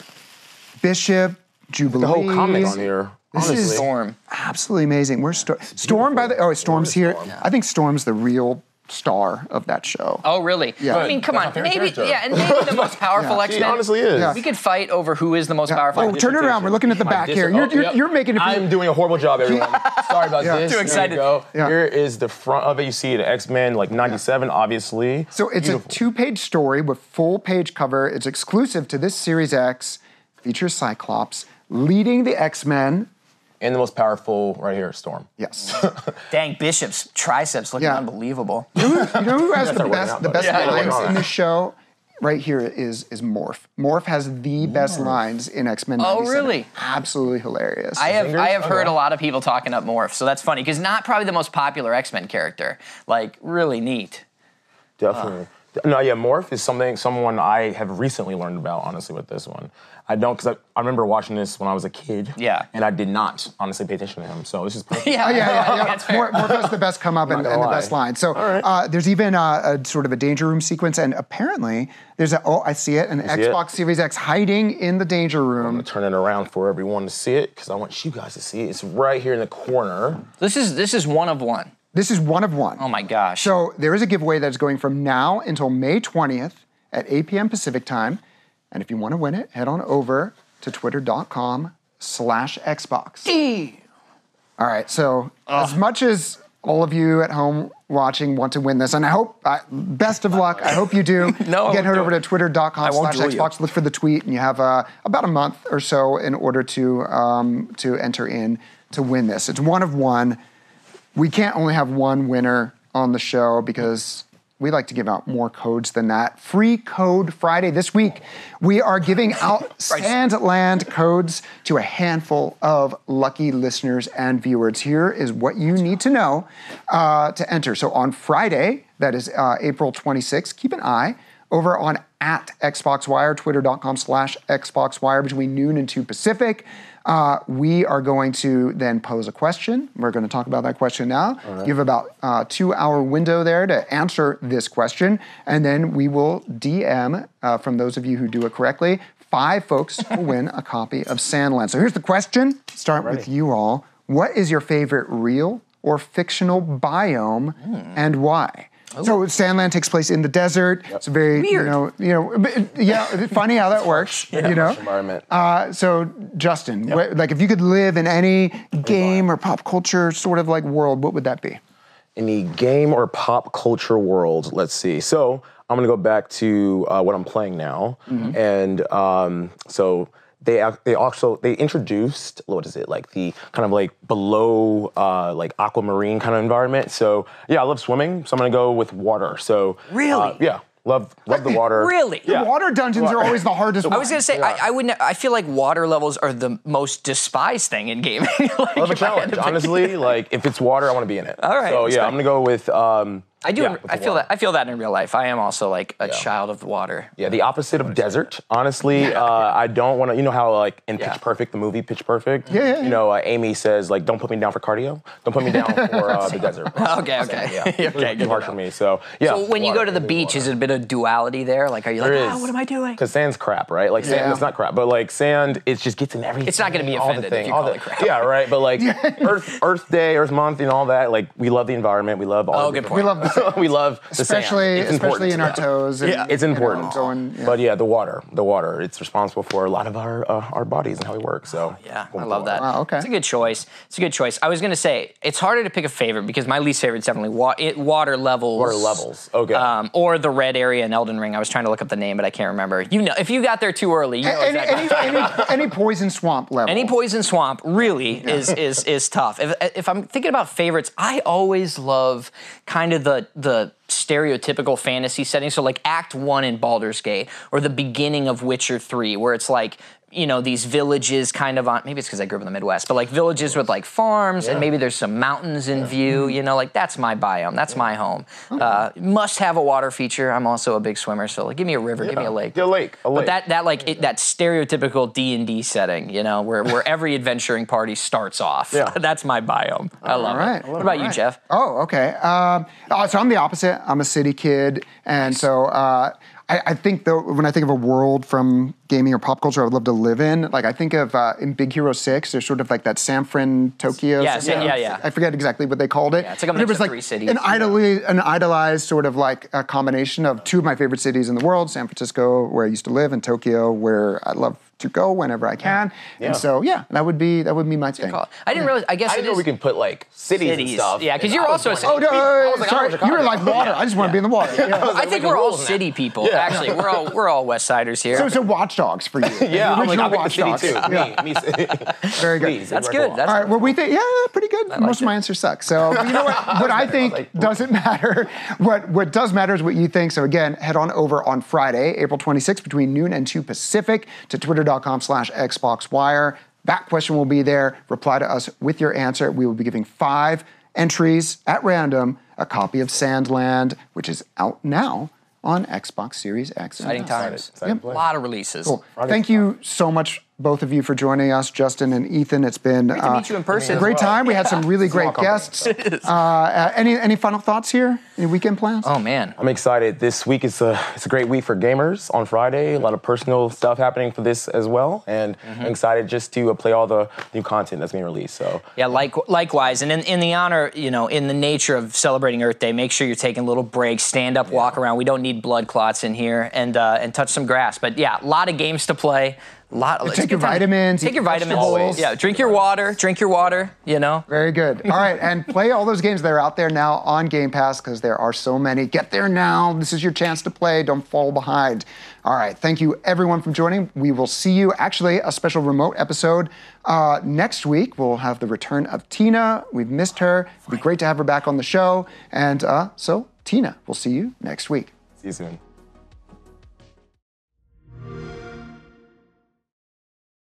Bishop, Jubilee. The whole comic on here. This honestly. is Storm. absolutely amazing. Where's Storm? Storm by the oh, Storm's here. I think Storm's the real star of that show. Oh, really? Yeah. I mean, come That's on. my favorite Maybe, character. yeah, and maybe the most powerful Yeah. X-Men. He honestly is. Yeah. We could fight over who is the most powerful. Oh, turn it around. We're looking at the My back dis- here. You're, oh, you're, yep. you're making it. I'm doing a horrible job, everyone. Sorry about Yeah. this. Too There you excited. go. Yeah. Here is the front of it. You see the X-Men, like ninety-seven, obviously. So it's Beautiful. a two-page story with full page cover. It's exclusive to this Series X. Features Cyclops leading the X-Men. And the most powerful right here, Storm. Yes. Dang, Bishop's triceps looking Yeah. unbelievable. You know who has the not working best out, the but- best Yeah, I know. lines in this show? Right here is is Morph. Morph has the best lines in X-Men. Oh, ninety-seven. really? Absolutely hilarious. I have Fingers? I have heard Okay. a lot of people talking up Morph, so that's funny because not probably the most popular X-Men character. Like really neat. Definitely. No, yeah, Morph is something someone I have recently learned about, honestly, with this one. I don't, because I, I remember watching this when I was a kid. Yeah. And I did not, honestly, pay attention to him. So this is perfect. Yeah, Oh, yeah, yeah, yeah. That's fair. More, Morph has the best come up and, gonna and the lie. best line. So uh, there's even uh, a sort of a danger room sequence, and apparently there's a oh I see it an see Xbox it? Series X hiding in the danger I'm room. gonna turn it around for everyone to see it, because I want you guys to see it. It's right here in the corner. This is this is one of one. This is one of one. Oh my gosh. So there is a giveaway that's going from now until May twentieth at eight p.m. Pacific time, and if you want to win it, head on over to twitter.com slash Xbox. All right, so as much as all of you at home watching want to win this, and I hope, uh, best of luck, I hope you do. No, Again, head do over it. to twitter.com won't slash duel you. Xbox, look for the tweet, and you have uh, about a month or so in order to, um, to enter in to win this. It's one of one. We can't only have one winner on the show because we like to give out more codes than that. Free Code Friday. This week, we are giving out Sandland codes to a handful of lucky listeners and viewers. Here is what you need to know uh, to enter. So on Friday, that is uh, April twenty-sixth, keep an eye over on at XboxWire, twitter.com slash XboxWire between noon and two Pacific. Uh, we are going to then pose a question. We're going to talk about that question now. You have about a two-hour window there to answer this question, and then we will D M, uh, from those of you who do it correctly, five folks will win a copy of Sandland. So here's the question. Start with you all. What is your favorite real or fictional biome, and why? So Sandland takes place in the desert. It's a very Weird. you know, you know, but, yeah, funny how that works. you know, Environment. uh, so Justin, wh- like if you could live in any game or pop culture sort of like world, what would that be? Any game or pop culture world, let's see. So I'm gonna go back to uh, what I'm playing now. And um, so they ac- they also they introduced what is it like the kind of like below uh, like aquamarine kind of environment. So yeah, I love swimming, so I'm gonna go with water. So Really? uh, yeah, love love the water. Really? Yeah. Water dungeons are always the hardest. I was gonna say I, I would. Ne- I feel like water levels are the most despised thing in gaming. like, I love a if I had challenge. to pick- Honestly, like if it's water, I want to be in it. All right, So respect. yeah, I'm gonna go with. Um, I do. yeah, with the I feel water. that. I feel that in real life. I am also like a child of water. Yeah, the opposite of desert. Honestly, uh, I don't want to. You know how like in Yeah. Pitch Perfect, the movie Pitch Perfect. Yeah, yeah, yeah. You know, uh, Amy says like, "Don't put me down for cardio. Don't put me down for uh, the desert." Okay, okay. Yeah, Okay, it's good too hard to for know. me. So yeah. So when you go water, to the water. beach, is it a bit of duality there? Like, are you like, There ah, is. what am I doing? Because sand's crap, right? Like sand, Yeah. it's not crap, but like sand, it just gets in everything. It's not gonna be all the offended if thing, you all call the- it crap. Yeah, right. But like Earth, Earth Day, Earth Month, and all that. Like we love the environment. We love all. Oh, the good different- point. We love the we love the sand. especially It's especially important. in our toes. And, Yeah. It's you know, important. going, yeah. But yeah, the water, the water, it's responsible for a lot of our uh, our bodies and how we work. So Yeah, going I with love the that. water. Wow, okay. It's a good choice. It's a good choice. I was gonna say it's harder to pick a favorite because my least favorite is definitely wa- it, water levels. Water levels. Okay. Um, or the red area in Elden Ring. I was trying to look up the name, but I can't remember. You know, if you got there too early, you know any, exactly. any, any, any poison swamp level. Any poison swamp really is is is tough. If if I'm thinking about favorites, I always love kind of the the stereotypical fantasy setting. So like Act One in Baldur's Gate, or the beginning of Witcher Three, where it's like you know, these villages kind of on, maybe it's because I grew up in the Midwest, but like villages with like farms Yeah. and maybe there's some mountains in view, you know, like that's my biome, that's my home. Uh, must have a water feature. I'm also a big swimmer, so like give me a river, give me a lake. Get a lake, a But lake. that, that like, it, that stereotypical D and D setting, you know, where, where every adventuring party starts off. Yeah. That's my biome. I love All right. it. What about you, Jeff? Oh, okay. Um, uh, so I'm the opposite. I'm a city kid, and so uh, I, I think though when I think of a world from gaming or pop culture I would love to live in, like I think of uh, in Big Hero Six, there's sort of like that San Fran, Tokyo. Yeah, something. yeah, yeah. I forget exactly what they called it. Yeah, it's like a But it mix was of like three cities. An, idoli- an idolized sort of like a combination of two of my favorite cities in the world: San Francisco, where I used to live, and Tokyo, where I love to go whenever I can. Yeah. And so yeah, that would be that would be my thing. Call- I didn't realize, I guess I it didn't know is we can put like cities, and cities. stuff. Yeah, 'cause And you're I was also a born city- in- Oh, no, I was like, sorry, I'm from you were Chicago. like water. I just want to be in the water. Yeah. I think we're all city people. Yeah. Actually, we're all we're all West Siders here. So, so Watch Dogs for you. Yeah, The I'm like, original I'm like Watch the Dogs. city too. Yeah. Me, me, city. Very good. Please, That's everywhere good. I go. That's All right, well, we think, yeah, pretty good. Most of my answers suck. So, but you know what? What I think doesn't matter. What what does matter is what you think. So, again, head on over on Friday, April twenty-sixth, between noon and two Pacific, to twitter.com slash XboxWire. That question will be there. Reply to us with your answer. We will be giving five entries at random, a copy of Sandland, which is out now on Xbox Series X. and Exciting S. times. Exciting A play. lot of releases. Cool. Thank you so much, both of you, for joining us, Justin and Ethan. It's been Great to meet you in person. a great time. We had some really Small great company, guests. Uh, uh, any any final thoughts here? Any weekend plans? Oh man. I'm excited. This week is a it's a great week for gamers on Friday. A lot of personal stuff happening for this as well, and I'm excited just to uh, play all the new content that's being released. So Yeah, like likewise. And in, in the honor, you know, in the nature of celebrating Earth Day, make sure you're taking little breaks, stand up, walk around. We don't need blood clots in here, and uh, and touch some grass. But yeah, a lot of games to play. A lot. it's a take your good time. vitamins, Take eat your vitamins. vegetables. Yeah, drink your water. Drink your water. You know. Very good. All right, and play all those games that are out there now on Game Pass, because there are so many. Get there now. This is your chance to play. Don't fall behind. All right, thank you everyone for joining. We will see you, actually, a special remote episode uh, next week. We'll have the return of Tina. We've missed her. It'd be great to have her back on the show. And uh, so, Tina, we'll see you next week. see you soon.